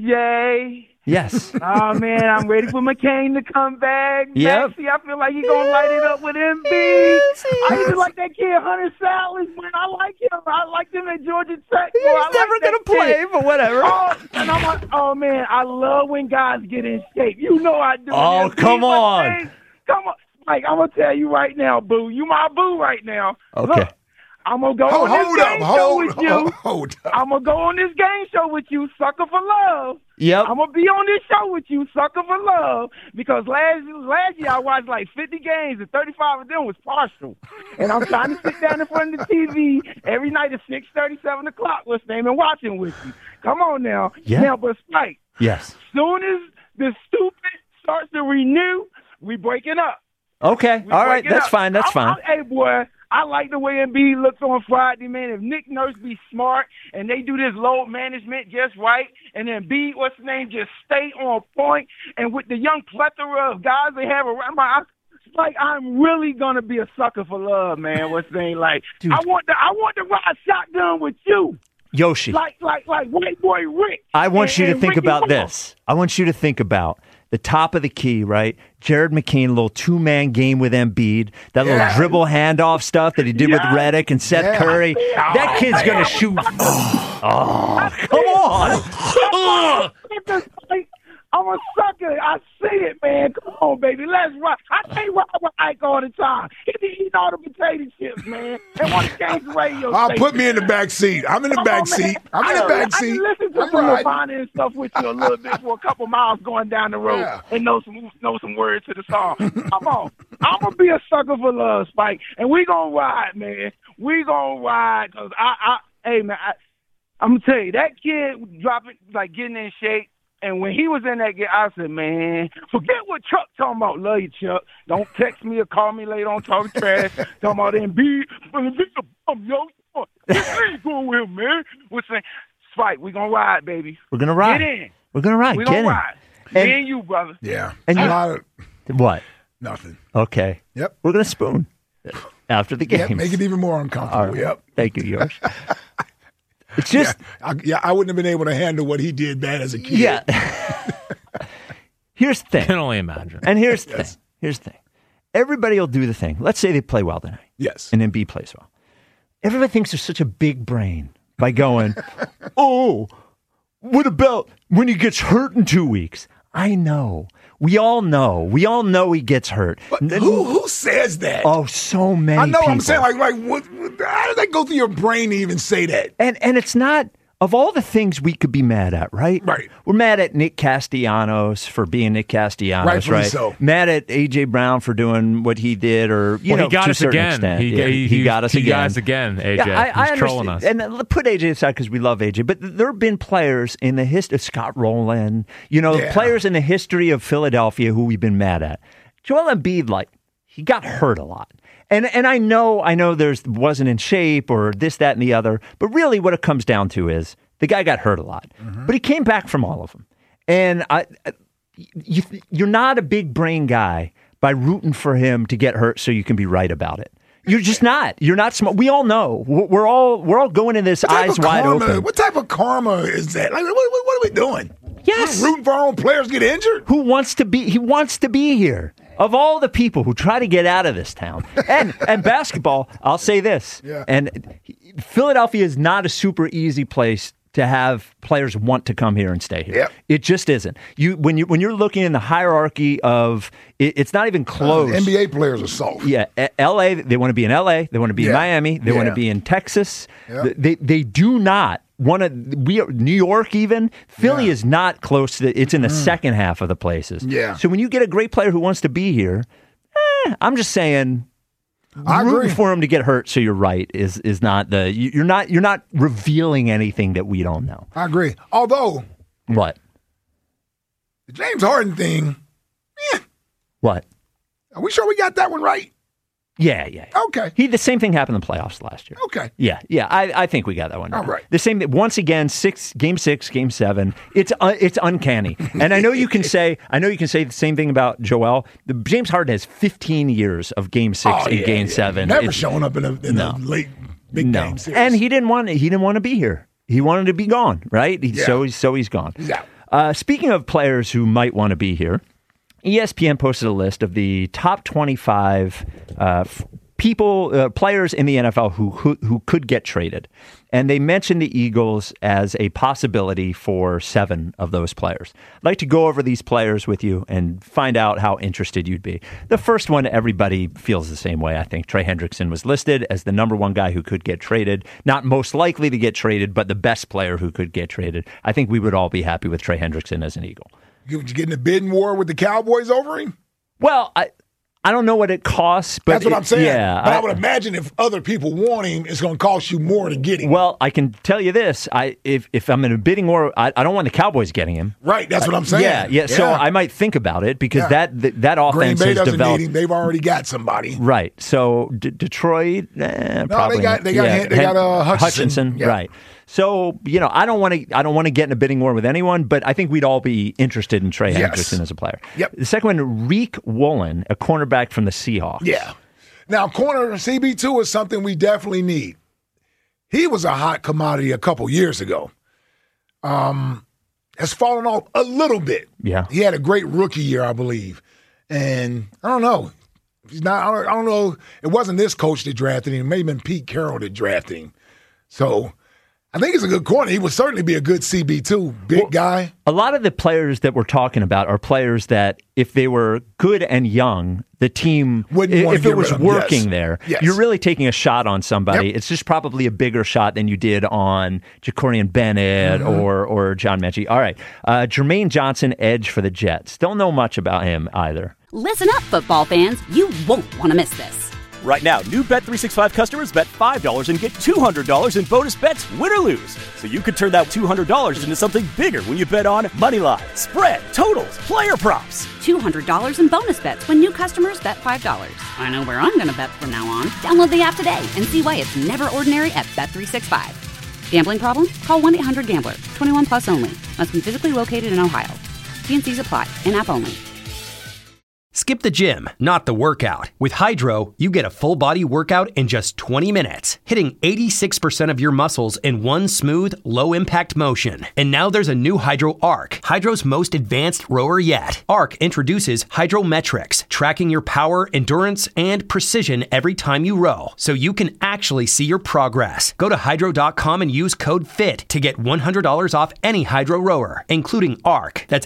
[SPEAKER 12] VJ.
[SPEAKER 7] Yes.
[SPEAKER 12] Oh, man, I'm ready for McCain to come back.
[SPEAKER 7] Yep.
[SPEAKER 12] Maxey, I feel like he's going to light it up with Embiid. I even like that kid, Hunter Sallis, man. I like him. I liked him at Georgia Tech. Boy.
[SPEAKER 7] He's never going to play, but whatever.
[SPEAKER 12] Oh, and I'm like, oh, man, I love when guys get in shape. You know I do.
[SPEAKER 7] Oh,
[SPEAKER 12] Embiid,
[SPEAKER 7] come
[SPEAKER 12] my
[SPEAKER 7] on.
[SPEAKER 12] thing. Come on. Mike, I'm going to tell you right now, boo. You my boo right now.
[SPEAKER 7] Okay.
[SPEAKER 12] Look, I'm going to go on this game show with you. I'm going to go on this game show with you, sucker for love.
[SPEAKER 7] Yep.
[SPEAKER 12] I'm going to be on this show with you, sucker for love, because last year I watched like 50 games and 35 of them was partial. And I'm trying to sit down in front of the TV every night at 6:30, 7 o'clock listening and watching with you. Come on now.
[SPEAKER 7] Yeah.
[SPEAKER 12] Now, but Spike,
[SPEAKER 7] Yes.
[SPEAKER 12] soon as the stupid starts to renew, we breaking up.
[SPEAKER 7] Okay.
[SPEAKER 12] We
[SPEAKER 7] All right.
[SPEAKER 12] breaking
[SPEAKER 7] That's
[SPEAKER 12] up.
[SPEAKER 7] fine. That's fine.
[SPEAKER 12] Hey, boy, I like the way Embiid looks on Friday, man. If Nick Nurse be smart and they do this load management just right, and then Embiid, what's his name, just stay on point, and with the young plethora of guys they have around, I'm really gonna be a sucker for love, man. What's his name? Like,
[SPEAKER 7] Dude.
[SPEAKER 12] I want to ride shotgun with you.
[SPEAKER 7] Yoshi.
[SPEAKER 12] Like white boy Rick.
[SPEAKER 7] I want you to
[SPEAKER 12] and
[SPEAKER 7] think
[SPEAKER 12] Ricky
[SPEAKER 7] about
[SPEAKER 12] Ross.
[SPEAKER 7] this. I want you to think about the top of the key, right? Jared McCain, little two-man game with Embiid, that little dribble handoff stuff that he did with Redick and Seth Curry. That kid's going to shoot. Oh, come on.
[SPEAKER 12] I'm a sucker. I see it, man. Come on, baby. Let's ride. I can't ride with Ike all the time. He be eating all the potato chips, man. And want to change the radio station.
[SPEAKER 9] Put me in the back seat. I'm in the back seat. I'm in the back
[SPEAKER 12] I
[SPEAKER 9] seat.
[SPEAKER 12] can listen to
[SPEAKER 9] I'm
[SPEAKER 12] some
[SPEAKER 9] riding.
[SPEAKER 12] Nirvana and stuff with you a little bit for a couple miles going down the road and know some words to the song. Come on. I'm going to be a sucker for love, Spike. And we going to ride, man. We going to ride because hey, man, I'm going to tell you, that kid dropping, like getting in shape, and when he was in that game, I said, man, forget what Chuck talking about. Love you, Chuck. Don't text me or call me later on talking trash. Talking about Embiid. Yo, ain't going with him, man. We're saying, Spike, we going to ride, baby.
[SPEAKER 7] We're going to ride.
[SPEAKER 12] Get in.
[SPEAKER 7] We're going to ride.
[SPEAKER 12] We
[SPEAKER 7] Get
[SPEAKER 12] going to
[SPEAKER 7] in.
[SPEAKER 12] ride.
[SPEAKER 7] And-
[SPEAKER 12] Me and you, brother.
[SPEAKER 9] Yeah.
[SPEAKER 7] And
[SPEAKER 9] A
[SPEAKER 7] you-
[SPEAKER 9] lot of
[SPEAKER 7] What?
[SPEAKER 9] nothing.
[SPEAKER 7] Okay.
[SPEAKER 9] Yep.
[SPEAKER 7] We're going to spoon after the game.
[SPEAKER 9] Yep, make it even more uncomfortable.
[SPEAKER 7] All right.
[SPEAKER 9] Yep.
[SPEAKER 7] Thank you, Yosh. It's just...
[SPEAKER 9] I wouldn't have been able to handle what he did bad as a kid.
[SPEAKER 7] Yeah. Here's the thing.
[SPEAKER 8] I can only imagine.
[SPEAKER 7] And here's the thing. Here's the thing. Everybody will do the thing. Let's say they play well tonight.
[SPEAKER 9] Yes.
[SPEAKER 7] And Embiid plays well. Everybody thinks they're such a big brain by going, oh, what about when he gets hurt in 2 weeks? I know. We all know. We all know he gets hurt.
[SPEAKER 9] But who says that?
[SPEAKER 7] Oh, so many
[SPEAKER 9] I know
[SPEAKER 7] people.
[SPEAKER 9] what I'm saying. Like what, how does that go through your brain to even say that?
[SPEAKER 7] And it's not, of all the things we could be mad at, right?
[SPEAKER 9] Right.
[SPEAKER 7] We're mad at Nick Castellanos for being Nick Castellanos,
[SPEAKER 9] Rightfully
[SPEAKER 7] right?
[SPEAKER 9] so.
[SPEAKER 7] Mad at A.J. Brown for doing what he did, or, you know,
[SPEAKER 8] he got
[SPEAKER 7] to a
[SPEAKER 8] us
[SPEAKER 7] certain
[SPEAKER 8] again.
[SPEAKER 7] extent.
[SPEAKER 8] He
[SPEAKER 7] got us again.
[SPEAKER 8] He got us again, AJ.
[SPEAKER 7] Yeah,
[SPEAKER 8] He's trolling us.
[SPEAKER 7] And put AJ aside because we love AJ, but there have been players in the history of Scott Rowland, players in the history of Philadelphia who we've been mad at. Joel Embiid, he got hurt a lot. And I know wasn't in shape or this, that, and the other, but really what it comes down to is the guy got hurt a lot, but he came back from all of them. And you're not a big brain guy by rooting for him to get hurt so you can be right about it. You're just not. You're not smart. We all know. We're all going in this eyes wide open.
[SPEAKER 9] What type of karma is that? Like, what are we doing?
[SPEAKER 7] Yes.
[SPEAKER 9] We're rooting for our own players get injured?
[SPEAKER 7] He wants to be here. Of all the people who try to get out of this town, and basketball, I'll say this, and Philadelphia is not a super easy place to have players want to come here and stay here.
[SPEAKER 9] Yep.
[SPEAKER 7] It just isn't. When you're looking in the hierarchy of it's not even close.
[SPEAKER 9] NBA players are soft.
[SPEAKER 7] Yeah, LA, they want to be in LA, they want to be in Miami, they want to be in Texas.
[SPEAKER 9] Yep.
[SPEAKER 7] They do not want to. New York even. Philly is not close to it's in the second half of the places.
[SPEAKER 9] Yeah.
[SPEAKER 7] So when you get a great player who wants to be here, I'm just saying.
[SPEAKER 9] I agree.
[SPEAKER 7] Rooting for him to get hurt, so you're right. Is not you're not revealing anything that we don't know.
[SPEAKER 9] I agree. Although,
[SPEAKER 7] what
[SPEAKER 9] the James Harden thing?
[SPEAKER 7] What?
[SPEAKER 9] Are we sure we got that one right?
[SPEAKER 7] Yeah.
[SPEAKER 9] Okay.
[SPEAKER 7] The same thing happened in the playoffs last year.
[SPEAKER 9] Okay.
[SPEAKER 7] Yeah. I think we got that one right.
[SPEAKER 9] All right.
[SPEAKER 7] The same. Once again, game 6, game 7. It's uncanny. And I know you can say the same thing about Joel. James Harden has 15 years of game 6 and game 7.
[SPEAKER 9] Never showing up in a late big game series.
[SPEAKER 7] And he didn't want to be here. He wanted to be gone. Right. So he's gone.
[SPEAKER 9] He's out.
[SPEAKER 7] Speaking of players who might want to be here. ESPN posted a list of the top 25 players in the NFL who could get traded. And they mentioned the Eagles as a possibility for 7 of those players. I'd like to go over these players with you and find out how interested you'd be. The first one, everybody feels the same way. I think Trey Hendrickson was listed as the number 1 guy who could get traded. Not most likely to get traded, but the best player who could get traded. I think we would all be happy with Trey Hendrickson as an Eagle.
[SPEAKER 9] You getting a bidding war with the Cowboys over him?
[SPEAKER 7] Well, I don't know what it costs, but
[SPEAKER 9] that's what I'm saying.
[SPEAKER 7] Yeah,
[SPEAKER 9] but I would imagine if other people want him, it's going to cost you more to get him.
[SPEAKER 7] Well, I can tell you this: if I'm in a bidding war, I don't want the Cowboys getting him.
[SPEAKER 9] Right, that's what I'm saying.
[SPEAKER 7] Yeah. So I might think about it because that offense
[SPEAKER 9] Green Bay
[SPEAKER 7] has
[SPEAKER 9] doesn't
[SPEAKER 7] developed.
[SPEAKER 9] Need him. They've already got somebody.
[SPEAKER 7] Right. So Detroit, probably
[SPEAKER 9] they got Hutchinson.
[SPEAKER 7] Yeah. Right. So I don't want to get in a bidding war with anyone, but I think we'd all be interested in Trey Hendrickson as a player.
[SPEAKER 9] Yep.
[SPEAKER 7] The second one, Reek Woolen, a cornerback from the Seahawks.
[SPEAKER 9] Yeah. Now, corner CB2 is something we definitely need. He was a hot commodity a couple years ago. Has fallen off a little bit.
[SPEAKER 7] Yeah.
[SPEAKER 9] He had a great rookie year, I believe, and I don't know. He's not. I don't know. It wasn't this coach that drafted him. It may have been Pete Carroll that drafted him. So. I think he's a good corner. He would certainly be a good CB2, big guy.
[SPEAKER 7] A lot of the players that we're talking about are players that, if they were good and young, the team, if it was working there, you're really taking a shot on somebody. It's just probably a bigger shot than you did on Jacorian Bennett or John Mechie. All right. Jermaine Johnson, edge for the Jets. Don't know much about him either.
[SPEAKER 1] Listen up, football fans. You won't want to miss this.
[SPEAKER 2] Right now, new Bet365 customers bet $5 and get $200 in bonus bets, win or lose. So you could turn that $200 into something bigger when you bet on Moneyline, spread, totals, player props.
[SPEAKER 1] $200 in bonus bets when new customers bet $5. I know where I'm going to bet from now on. Download the app today and see why it's never ordinary at Bet365. Gambling problem? Call 1-800-GAMBLER. 21 plus only. Must be physically located in Ohio. T&Cs apply. In-app only.
[SPEAKER 10] Skip the gym, not the workout. With Hydro, you get a full body workout in just 20 minutes, hitting 86% of your muscles in one smooth, low impact motion. And now there's a new Hydro Arc, Hydro's most advanced rower yet. Arc introduces Hydrometrics, tracking your power, endurance, and precision every time you row, so you can actually see your progress. Go to hydro.com and use code FIT to get $100 off any Hydro rower, including Arc. That's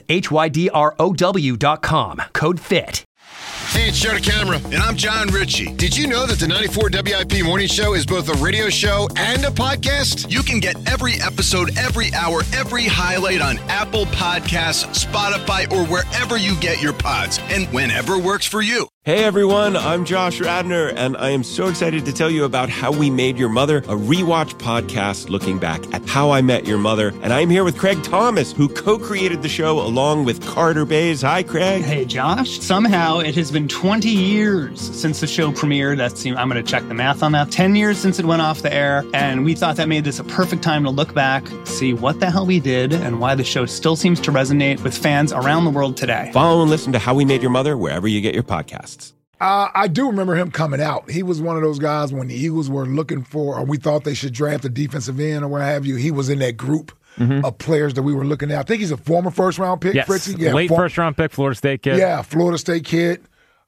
[SPEAKER 10] HYDROW.com. Code FIT.
[SPEAKER 3] Hey, it's Joe DeCamara.
[SPEAKER 4] And I'm John Ritchie.
[SPEAKER 3] Did you know that the 94 WIP Morning Show is both a radio show and a podcast?
[SPEAKER 4] You can get every episode, every hour, every highlight on Apple Podcasts, Spotify, or wherever you get your pods, and whenever works for you.
[SPEAKER 5] Hey everyone, I'm Josh Radner, and I am so excited to tell you about How We Made Your Mother, a rewatch podcast looking back at How I Met Your Mother. And I'm here with Craig Thomas, who co-created the show along with Carter Bays. Hi, Craig.
[SPEAKER 6] Hey, Josh. Somehow it has been been 20 years since the show premiered. I'm going to check the math on that. 10 years since it went off the air. And we thought that made this a perfect time to look back, see what the hell we did, and why the show still seems to resonate with fans around the world today.
[SPEAKER 5] Follow and listen to How We Made Your Mother wherever you get your podcasts.
[SPEAKER 9] I do remember him coming out. He was one of those guys when the Eagles were looking for, or we thought they should draft a defensive end or what have you. He was in that group of players that we were looking at. I think he's a former first-round pick,
[SPEAKER 8] yes.
[SPEAKER 9] Fritzy.
[SPEAKER 8] Yeah, late first-round pick, Florida State kid.
[SPEAKER 9] Yeah, Florida State kid.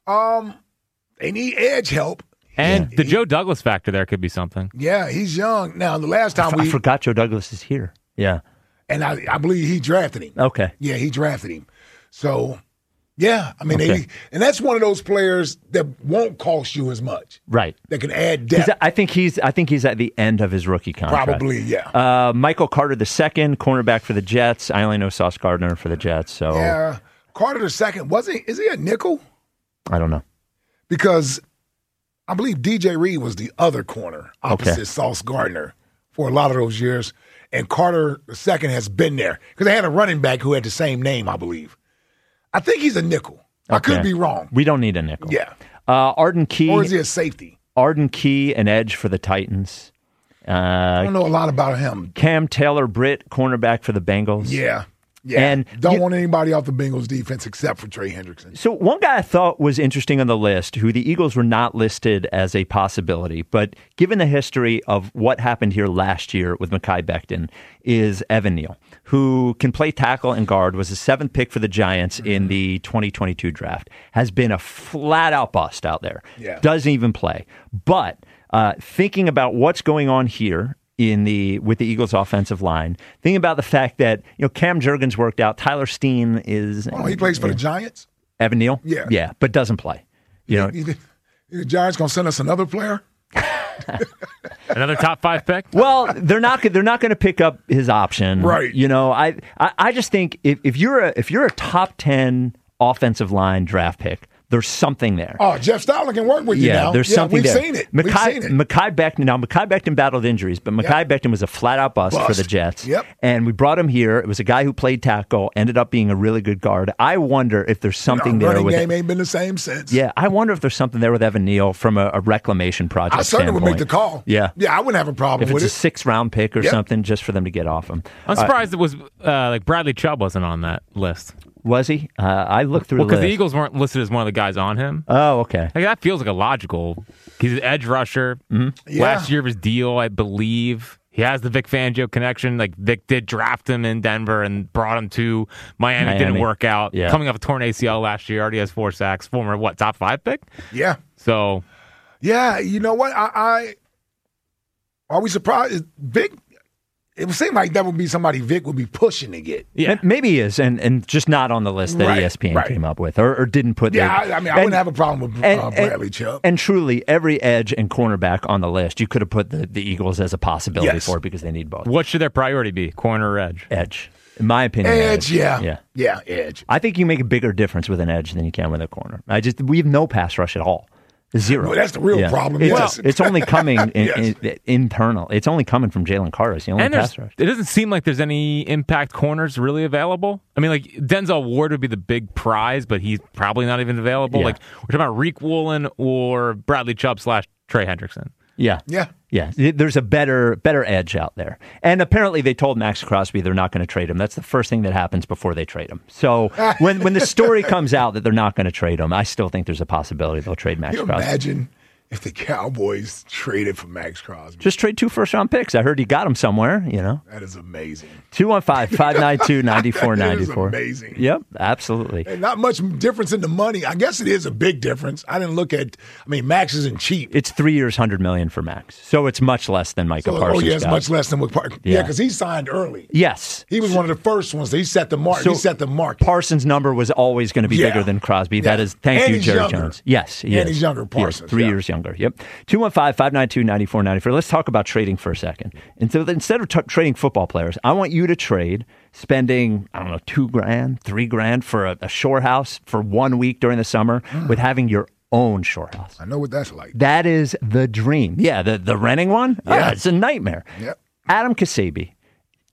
[SPEAKER 9] They need edge help.
[SPEAKER 8] And the Joe Douglas factor there could be something.
[SPEAKER 9] Yeah, he's young. Now, the last time
[SPEAKER 7] I forgot Joe Douglas is here. Yeah.
[SPEAKER 9] And I believe he drafted him.
[SPEAKER 7] Okay.
[SPEAKER 9] Yeah, he drafted him. So, yeah, I mean, and that's one of those players that won't cost you as much.
[SPEAKER 7] Right.
[SPEAKER 9] That can add depth.
[SPEAKER 7] I think he's at the end of his rookie contract.
[SPEAKER 9] Probably, yeah.
[SPEAKER 7] Michael Carter II, cornerback for the Jets. I only know Sauce Gardner for the Jets. So
[SPEAKER 9] yeah, Carter II is he a nickel?
[SPEAKER 7] I don't know.
[SPEAKER 9] Because I believe DJ Reed was the other corner opposite Sauce Gardner for a lot of those years. And Carter II has been there because they had a running back who had the same name, I believe. I think he's a nickel. I could be wrong.
[SPEAKER 7] We don't need a nickel.
[SPEAKER 9] Yeah.
[SPEAKER 7] Arden Key.
[SPEAKER 9] Or is he a safety?
[SPEAKER 7] Arden Key, an edge for the Titans.
[SPEAKER 9] I don't know a lot about him.
[SPEAKER 7] Cam Taylor-Britt, cornerback for the Bengals.
[SPEAKER 9] Yeah. Yeah,
[SPEAKER 7] and
[SPEAKER 9] don't want anybody off the Bengals defense except for Trey Hendrickson.
[SPEAKER 7] So one guy I thought was interesting on the list, who the Eagles were not listed as a possibility, but given the history of what happened here last year with Mekhi Becton, is Evan Neal, who can play tackle and guard, was the 7th pick for the Giants in the 2022 draft, has been a flat-out bust out there.
[SPEAKER 9] Yeah.
[SPEAKER 7] Doesn't even play. But thinking about what's going on here, with the Eagles' offensive line, thinking about the fact that Cam Jurgens worked out, Tyler Steen is
[SPEAKER 9] he plays for the Giants.
[SPEAKER 7] Evan Neal,
[SPEAKER 9] yeah,
[SPEAKER 7] but doesn't play.
[SPEAKER 9] The Giants gonna send us another player,
[SPEAKER 8] another top 5 pick.
[SPEAKER 7] Well, they're not going to pick up his option,
[SPEAKER 9] right?
[SPEAKER 7] I just think if you're a top 10 offensive line draft pick, there's something there.
[SPEAKER 9] Oh, Jeff Stoutland can work with you now.
[SPEAKER 7] There's something
[SPEAKER 9] we've
[SPEAKER 7] there.
[SPEAKER 9] Seen it.
[SPEAKER 7] Mekhi Becton battled injuries, but Mekhi Becton was a flat-out bust for the Jets.
[SPEAKER 9] Yep.
[SPEAKER 7] And we brought him here. It was a guy who played tackle, ended up being a really good guard. I wonder if there's something there.
[SPEAKER 9] Running game ain't been the same since.
[SPEAKER 7] Yeah, I wonder if there's something there with Evan Neal from a reclamation project
[SPEAKER 9] I certainly
[SPEAKER 7] standpoint.
[SPEAKER 9] would make the call.
[SPEAKER 7] Yeah.
[SPEAKER 9] Yeah, I wouldn't have a problem with it.
[SPEAKER 7] If it's a 6th-round pick or something, just for them to get off him.
[SPEAKER 8] I'm surprised it was like Bradley Chubb wasn't on that list.
[SPEAKER 7] Was he? I looked through the list.
[SPEAKER 8] Because the Eagles weren't listed as one of the guys on him.
[SPEAKER 7] Oh, okay.
[SPEAKER 8] Like, that feels like a logical. He's an edge rusher.
[SPEAKER 7] Mm-hmm.
[SPEAKER 9] Yeah.
[SPEAKER 8] Last year of his deal, I believe. He has the Vic Fangio connection. Like, Vic did draft him in Denver and brought him to Miami. Didn't work out.
[SPEAKER 7] Yeah.
[SPEAKER 8] Coming off a torn ACL last year, already has 4 sacks. Former, top 5 pick?
[SPEAKER 9] Yeah.
[SPEAKER 8] So.
[SPEAKER 9] Yeah, you know what? Are we surprised? Vic, it would seem like that would be somebody Vic would be pushing to get.
[SPEAKER 7] Yeah. Maybe he is, and just not on the list that ESPN came up with, or didn't put.
[SPEAKER 9] Yeah, I wouldn't have a problem with Bradley Chubb.
[SPEAKER 7] And truly, every edge and cornerback on the list, you could have put the Eagles as a possibility for because they need both.
[SPEAKER 8] What should their priority be, corner or edge?
[SPEAKER 7] Edge. In my opinion,
[SPEAKER 9] edge. Yeah, edge.
[SPEAKER 7] I think you make a bigger difference with an edge than you can with a corner. We have no pass rush at all. Zero.
[SPEAKER 9] Well, that's the real problem.
[SPEAKER 7] It's only coming internal. It's only coming from Jalen Carter. It's the only pass rush.
[SPEAKER 8] It doesn't seem like there's any impact corners really available. I mean, like Denzel Ward would be the big prize, but he's probably not even available.
[SPEAKER 7] Yeah.
[SPEAKER 8] Like we're talking about Reek Woolen or Bradley Chubb / Trey Hendrickson.
[SPEAKER 7] Yeah. There's a better edge out there. And apparently they told Max Crosby they're not going to trade him. That's the first thing that happens before they trade him. So when the story comes out that they're not going to trade him, I still think there's a possibility they'll trade Max Crosby.
[SPEAKER 9] Imagine if the Cowboys traded for Max Crosby.
[SPEAKER 7] Just trade 2 first-round picks. I heard he got them somewhere,
[SPEAKER 9] That is amazing.
[SPEAKER 7] 215-592-9494.
[SPEAKER 9] That is amazing.
[SPEAKER 7] Yep, absolutely.
[SPEAKER 9] And not much difference in the money. I guess it is a big difference. I didn't look at, Max isn't cheap.
[SPEAKER 7] It's 3 years, $100 million for Max. So it's much less than Micah Parsons.
[SPEAKER 9] Oh, yeah, it's
[SPEAKER 7] got.
[SPEAKER 9] much less than what Parsons. Yeah, because he signed early.
[SPEAKER 7] Yes.
[SPEAKER 9] He was one of the first ones. He set the mark. He set the mark.
[SPEAKER 7] Parsons' number was always going to be bigger than Crosby. That is, thank you, Jerry Jones. Yes, he
[SPEAKER 9] and
[SPEAKER 7] is.
[SPEAKER 9] he's younger, Parsons.
[SPEAKER 7] 3 years younger. Yep. 215-592-9494. Let's talk about trading for a second. And so instead of trading football players, I want you to trade spending, $2,000, $3,000 for a shore house for 1 week during the summer with having your own shore house.
[SPEAKER 9] I know what that's like.
[SPEAKER 7] That is the dream. Yeah, the renting one?
[SPEAKER 9] Yeah.
[SPEAKER 7] It's a nightmare.
[SPEAKER 9] Yep.
[SPEAKER 7] Adam Kasabi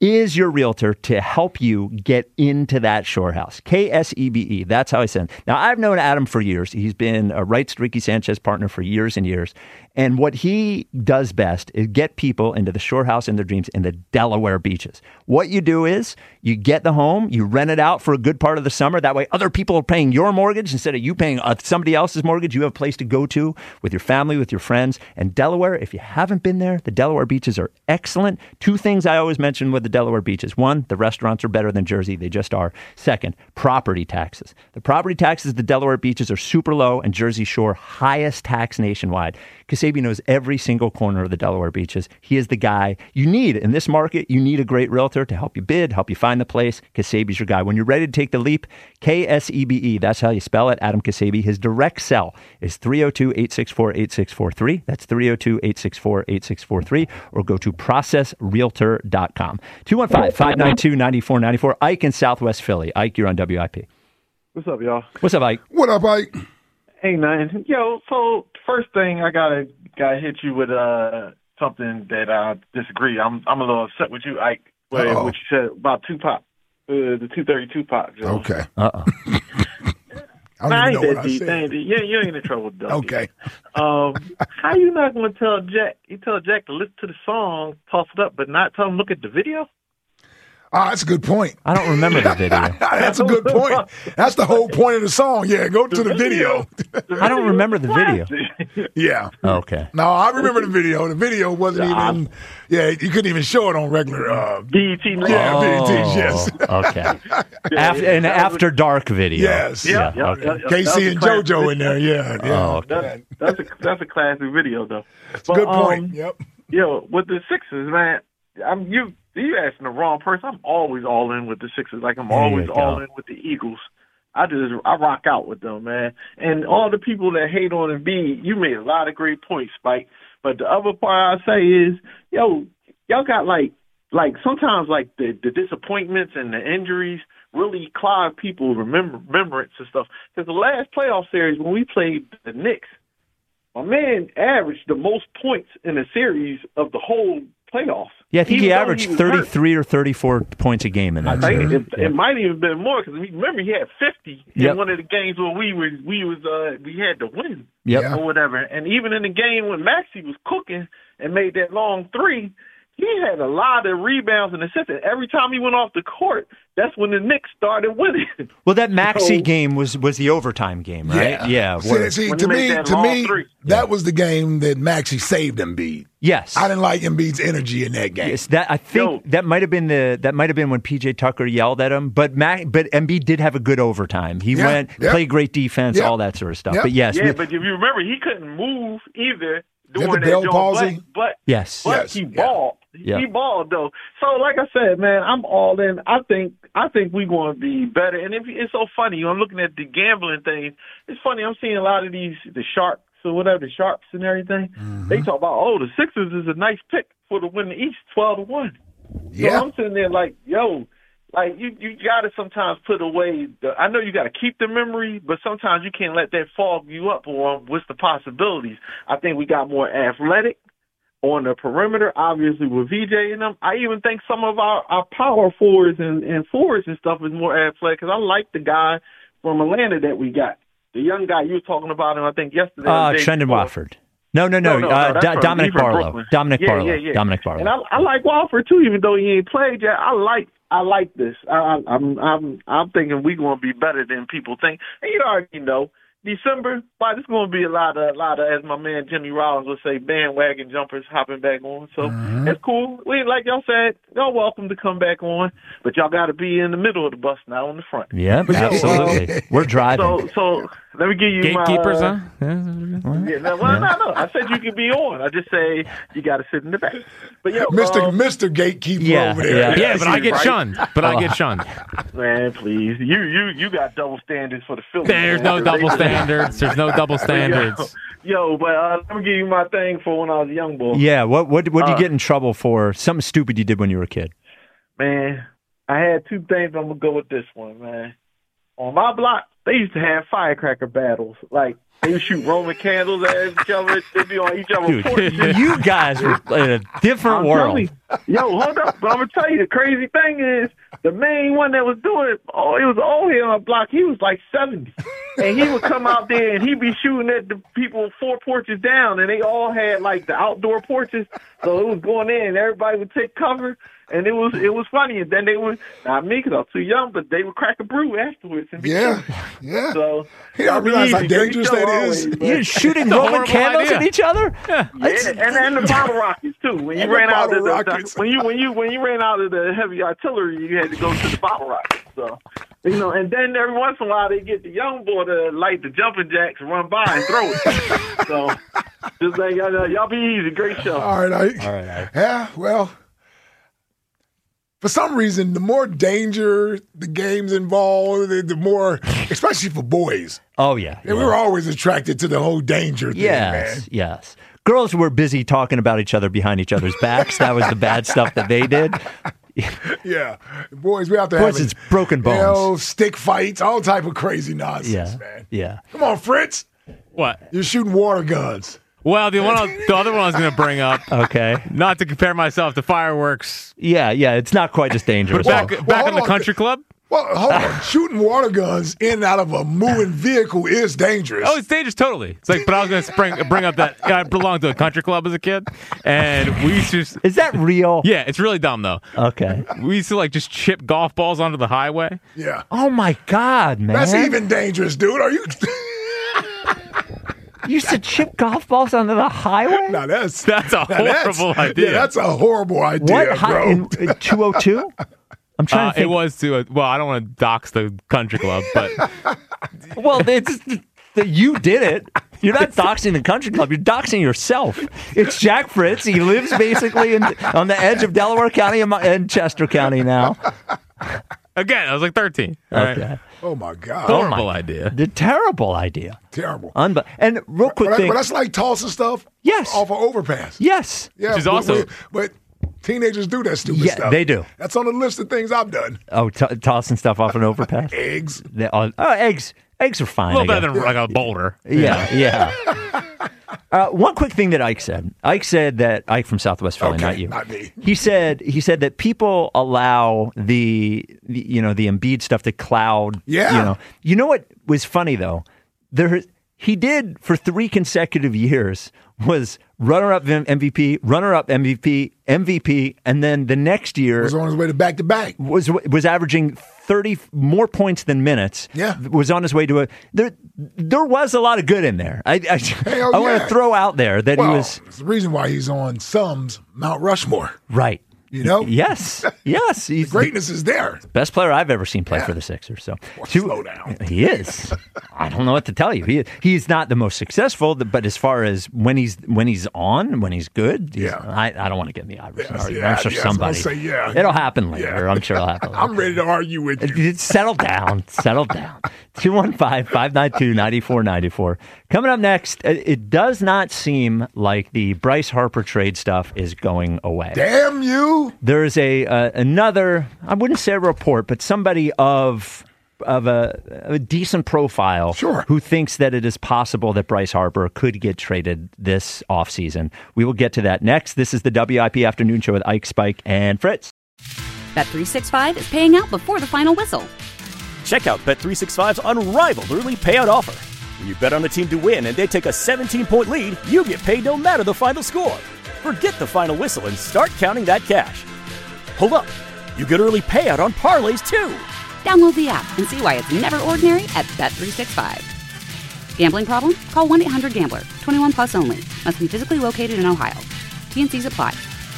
[SPEAKER 7] is your realtor to help you get into that shore house. KSEBE. That's how I send. Now, I've known Adam for years. He's been a Wrights Ricky Sanchez partner for years and years. And what he does best is get people into the shore house in their dreams in the Delaware beaches. What you do is you get the home, you rent it out for a good part of the summer. That way other people are paying your mortgage instead of you paying somebody else's mortgage. You have a place to go to with your family, with your friends. And Delaware, if you haven't been there, the Delaware beaches are excellent. Two things I always mention with the Delaware beaches. One, the restaurants are better than Jersey. They just are. Second, property taxes. The property taxes at the Delaware beaches are super low, and Jersey Shore, highest tax nationwide. Kasabi knows every single corner of the Delaware beaches. He is the guy you need in this market. You need a great realtor to help you bid, help you find the place. Kasabi's your guy. When you're ready to take the leap, KSEBE, that's how you spell it, Adam Kasabi. His direct cell is 302-864-8643. That's 302-864-8643. Or go to processrealtor.com. 215-592-9494. Ike in Southwest Philly. Ike, you're on WIP.
[SPEAKER 13] What's up, y'all?
[SPEAKER 7] What's up, Ike?
[SPEAKER 9] What up, Ike?
[SPEAKER 13] Ain't nothing. Yo, so first thing I gotta hit you with something that I disagree. I'm a little upset with you, Ike, with what you said about Tupac, the 232 Tupac. Joe.
[SPEAKER 9] Okay.
[SPEAKER 13] I ain't that deep. You ain't in trouble, though.
[SPEAKER 9] Okay.
[SPEAKER 13] How you not gonna tell Jack? You tell Jack to listen to the song, toss it up, but not tell him look at the video?
[SPEAKER 9] That's a good point.
[SPEAKER 7] I don't remember the video.
[SPEAKER 9] That's a good point. That's the whole point of the song. Yeah, go to the video.
[SPEAKER 7] I don't remember the video.
[SPEAKER 9] Yeah.
[SPEAKER 7] Okay.
[SPEAKER 9] No, I remember the video. The video wasn't even, you couldn't even show it on regular.
[SPEAKER 13] BET.
[SPEAKER 9] Yeah, BET, yes.
[SPEAKER 7] Okay. An after dark video.
[SPEAKER 9] Yes.
[SPEAKER 13] Yeah.
[SPEAKER 9] Okay. Casey and JoJo in there, yeah.
[SPEAKER 7] Oh, okay.
[SPEAKER 13] That's a classic video, though.
[SPEAKER 9] That's a good point. Yep.
[SPEAKER 13] Yo, with the Sixers, man, you asking the wrong person. I'm always all in with the Sixers. Like, I'm always all in with the Eagles. I rock out with them, man. And all the people that hate on Embiid, you made a lot of great points, Spike. But the other part I say is, y'all got like sometimes like the disappointments and the injuries really cloud people's remembrance and stuff. Because the last playoff series when we played the Knicks, my man averaged the most points in the series of the whole playoffs.
[SPEAKER 7] Yeah, I think he averaged 33 or 34 points a game in that.
[SPEAKER 13] I think it might even been more because remember he had 50 in one of the games where we had to win or whatever. And even in the game when Maxey was cooking and made that long three, he had a lot of rebounds and assists. Every time he went off the court, that's when the Knicks started winning.
[SPEAKER 7] Well, that Maxey game was the overtime game, right? Yeah.
[SPEAKER 9] See, to me, that was the game that Maxey saved Embiid.
[SPEAKER 7] Yes,
[SPEAKER 9] I didn't like Embiid's energy in that game.
[SPEAKER 7] Yes, I think that might have been when PJ Tucker yelled at him. But Embiid did have a good overtime. He played great defense, all that sort of stuff. But yes,
[SPEAKER 13] but if you remember, he couldn't move either.
[SPEAKER 9] During that palsy?
[SPEAKER 13] But he balled.
[SPEAKER 7] Yeah.
[SPEAKER 13] He balled though. So like I said, man, I'm all in. I think we're going to be better. And it's so funny. I'm looking at the gambling thing. It's funny. I'm seeing a lot of the Sharks or whatever, the Sharps and everything. Mm-hmm. They talk about, the Sixers is a nice pick for the win the East, 12-1.
[SPEAKER 9] Yeah.
[SPEAKER 13] So I'm sitting there like, like you got to sometimes put away. I know you got to keep the memory, but sometimes you can't let that fog you up on what's the possibilities. I think we got more athletic on the perimeter, obviously with VJ and them. I even think some of our power forwards and forwards and stuff is more athletic because I like the guy from Atlanta that we got. The young guy you were talking about him, I think yesterday.
[SPEAKER 7] Trendon Watford. No. Dominic Barlow. Dominic Barlow. Dominic Barlow.
[SPEAKER 13] And I like Watford too, even though he ain't played yet. I like this. I'm thinking we're going to be better than people think. And you already know, December, there's going to be a lot of, as my man Jimmy Rollins would say, bandwagon jumpers hopping back on. So it's cool. Like y'all said, y'all welcome to come back on, but y'all got to be in the middle of the bus, not on the front.
[SPEAKER 7] Yeah, absolutely. We're driving.
[SPEAKER 13] So let me give you
[SPEAKER 8] gatekeepers,
[SPEAKER 13] huh? No. I said you can be on. I just say you got to sit in the back. But
[SPEAKER 9] Mr. Gatekeeper over there.
[SPEAKER 8] Yeah, but I get shunned.
[SPEAKER 13] Man, please, you got double standards for the Phillies.
[SPEAKER 8] There's no double standards. There's no double standards.
[SPEAKER 13] But let me give you my thing for when I was a young boy.
[SPEAKER 7] Yeah, what did you get in trouble for? Something stupid you did when you were a kid?
[SPEAKER 13] Man, I had two things. I'm gonna go with this one, man. On my block, they used to have firecracker battles. Like, they would shoot Roman candles at each other. They'd be on each other's porches.
[SPEAKER 7] You guys were in a different world.
[SPEAKER 13] Yo, hold up. But I'm going to tell you, the crazy thing is, the main one that was doing it, it was old here on the block. He was like 70. And he would come out there and he'd be shooting at the people 4 porches down. And they all had like the outdoor porches. So it was going in and everybody would take cover. And it was funny. And then they would, not me because I was too young, but they would crack a brew afterwards. And
[SPEAKER 9] yeah.
[SPEAKER 13] So
[SPEAKER 9] I realize how dangerous that is.
[SPEAKER 7] You're shooting Roman candles at each other?
[SPEAKER 13] Yeah, and the bottle rockets too. When you ran out of when you ran out of the heavy artillery, you had to go to the bottle rockets. So, and then every once in a while they get the young boy to light the jumping jacks and run by and throw it. So, just like y'all be easy. Great show.
[SPEAKER 9] All right. Yeah. Well. For some reason, the more danger the game's involved, the more, especially for boys.
[SPEAKER 7] Oh, yeah.
[SPEAKER 9] We were always attracted to the whole danger thing, man.
[SPEAKER 7] Yes. Girls were busy talking about each other behind each other's backs. That was the bad stuff that they did.
[SPEAKER 9] Yeah. Boys, we out there
[SPEAKER 7] Boys,
[SPEAKER 9] having,
[SPEAKER 7] it's broken bones.
[SPEAKER 9] stick fights, all type of crazy nonsense, man.
[SPEAKER 7] Yeah.
[SPEAKER 9] Come on, Fritz.
[SPEAKER 8] What?
[SPEAKER 9] You're shooting water guns.
[SPEAKER 8] Well, the other one I was going to bring up.
[SPEAKER 7] Okay.
[SPEAKER 8] Not to compare myself to fireworks.
[SPEAKER 7] Yeah, it's not quite as dangerous.
[SPEAKER 8] But back in the country club?
[SPEAKER 9] Well, hold on. Shooting water guns in and out of a moving vehicle is dangerous.
[SPEAKER 8] Oh, it's dangerous, totally. It's like, but I was going to bring up that I belonged to a country club as a kid, and we used to.
[SPEAKER 7] Is that real?
[SPEAKER 8] Yeah, it's really dumb though.
[SPEAKER 7] Okay.
[SPEAKER 8] We used to just chip golf balls onto the highway.
[SPEAKER 9] Yeah.
[SPEAKER 7] Oh my God, man.
[SPEAKER 9] That's even dangerous, dude. Are you?
[SPEAKER 7] You used to chip golf balls onto the highway?
[SPEAKER 9] No, that's
[SPEAKER 8] a horrible idea.
[SPEAKER 9] Yeah, that's a horrible idea, bro.
[SPEAKER 7] In 202? I'm trying to think.
[SPEAKER 8] It was well, I don't want to dox the country club, but
[SPEAKER 7] well, you did it. You're not doxing the country club. You're doxing yourself. It's Jack Fritz. He lives basically on the edge of Delaware County and Chester County now.
[SPEAKER 8] Again, I was like 13.
[SPEAKER 7] Okay.
[SPEAKER 8] Right?
[SPEAKER 9] Oh, my God.
[SPEAKER 8] Horrible idea.
[SPEAKER 7] The terrible idea.
[SPEAKER 9] Terrible.
[SPEAKER 7] And real quick thing.
[SPEAKER 9] But that's like tossing stuff off an overpass.
[SPEAKER 7] Yes.
[SPEAKER 9] Yeah,
[SPEAKER 8] which is also.
[SPEAKER 9] But teenagers do that stupid stuff.
[SPEAKER 7] Yeah, they do.
[SPEAKER 9] That's on the list of things I've done.
[SPEAKER 7] Oh, tossing stuff off an overpass?
[SPEAKER 9] Eggs.
[SPEAKER 7] Eggs. Eggs are fine.
[SPEAKER 8] A little better than like a boulder.
[SPEAKER 7] Yeah. One quick thing that Ike said. Ike said that Ike from Southwest Philly, not you.
[SPEAKER 9] Not me.
[SPEAKER 7] He said that people allow the Embiid stuff to cloud.
[SPEAKER 9] Yeah.
[SPEAKER 7] You know what was funny though? He did for 3 consecutive years was runner-up MVP, runner-up MVP, MVP, and then the next year
[SPEAKER 9] was on his way to back-to-back.
[SPEAKER 7] Was averaging 30 more points than minutes.
[SPEAKER 9] Yeah.
[SPEAKER 7] Was on his way to there was a lot of good in there. I want to throw out there that he was.
[SPEAKER 9] It's the reason why he's on some's Mount Rushmore.
[SPEAKER 7] Right.
[SPEAKER 9] You know?
[SPEAKER 7] Yes.
[SPEAKER 9] The greatness is there.
[SPEAKER 7] Best player I've ever seen play for the Sixers. So
[SPEAKER 9] slow down.
[SPEAKER 7] He is. I don't know what to tell you. He's not the most successful, but as far as when he's good, I don't want to get in the Iverson argument. I'm sure somebody. It'll happen later. I'm sure it'll happen later.
[SPEAKER 9] I'm ready to argue with you.
[SPEAKER 7] Settle down. 215-592-9494. Coming up next, it does not seem like the Bryce Harper trade stuff is going away.
[SPEAKER 9] Damn you!
[SPEAKER 7] There's another, I wouldn't say a report, but somebody of a decent profile who thinks that it is possible that Bryce Harper could get traded this offseason. We will get to that next. This is the WIP Afternoon Show with Ike, Spike, and Fritz.
[SPEAKER 1] Bet365 is paying out before the final whistle.
[SPEAKER 2] Check out Bet365's unrivaled early payout offer. When you bet on a team to win and they take a 17-point lead, you get paid no matter the final score. Forget the final whistle and start counting that cash. Hold up. You get early payout on parlays, too.
[SPEAKER 1] Download the app and see why it's never ordinary at Bet365. Gambling problem? Call 1-800-GAMBLER. 21 plus only. Must be physically located in Ohio. T&Cs apply.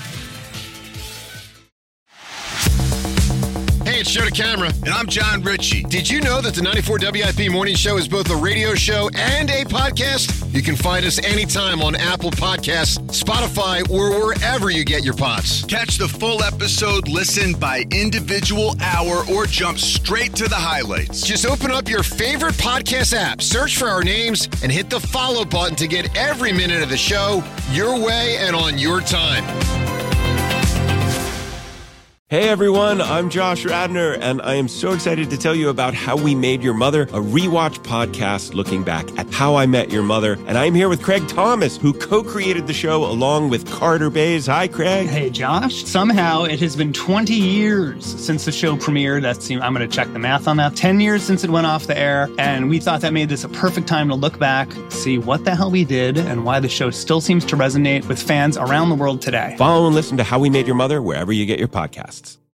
[SPEAKER 3] Hey, it's Joe DeCamera.
[SPEAKER 4] And I'm John Ritchie.
[SPEAKER 3] Did you know that the 94 WIP Morning Show is both a radio show and a podcast? You can find us anytime on Apple Podcasts, Spotify, or wherever you get your pods.
[SPEAKER 4] Catch the full episode, listen by individual hour, or jump straight to the highlights.
[SPEAKER 3] Just open up your favorite podcast app, search for our names, and hit the follow button to get every minute of the show your way and on your time.
[SPEAKER 5] Hey everyone, I'm Josh Radnor, and I am so excited to tell you about How We Made Your Mother, a rewatch podcast looking back at How I Met Your Mother. And I'm here with Craig Thomas, who co-created the show along with Carter Bays. Hi, Craig.
[SPEAKER 6] Hey, Josh. Somehow it has been 20 years since the show premiered. I'm going to check the math on that. 10 years since it went off the air, and we thought that made this a perfect time to look back, see what the hell we did, and why the show still seems to resonate with fans around the world today.
[SPEAKER 5] Follow and listen to How We Made Your Mother wherever you get your podcasts.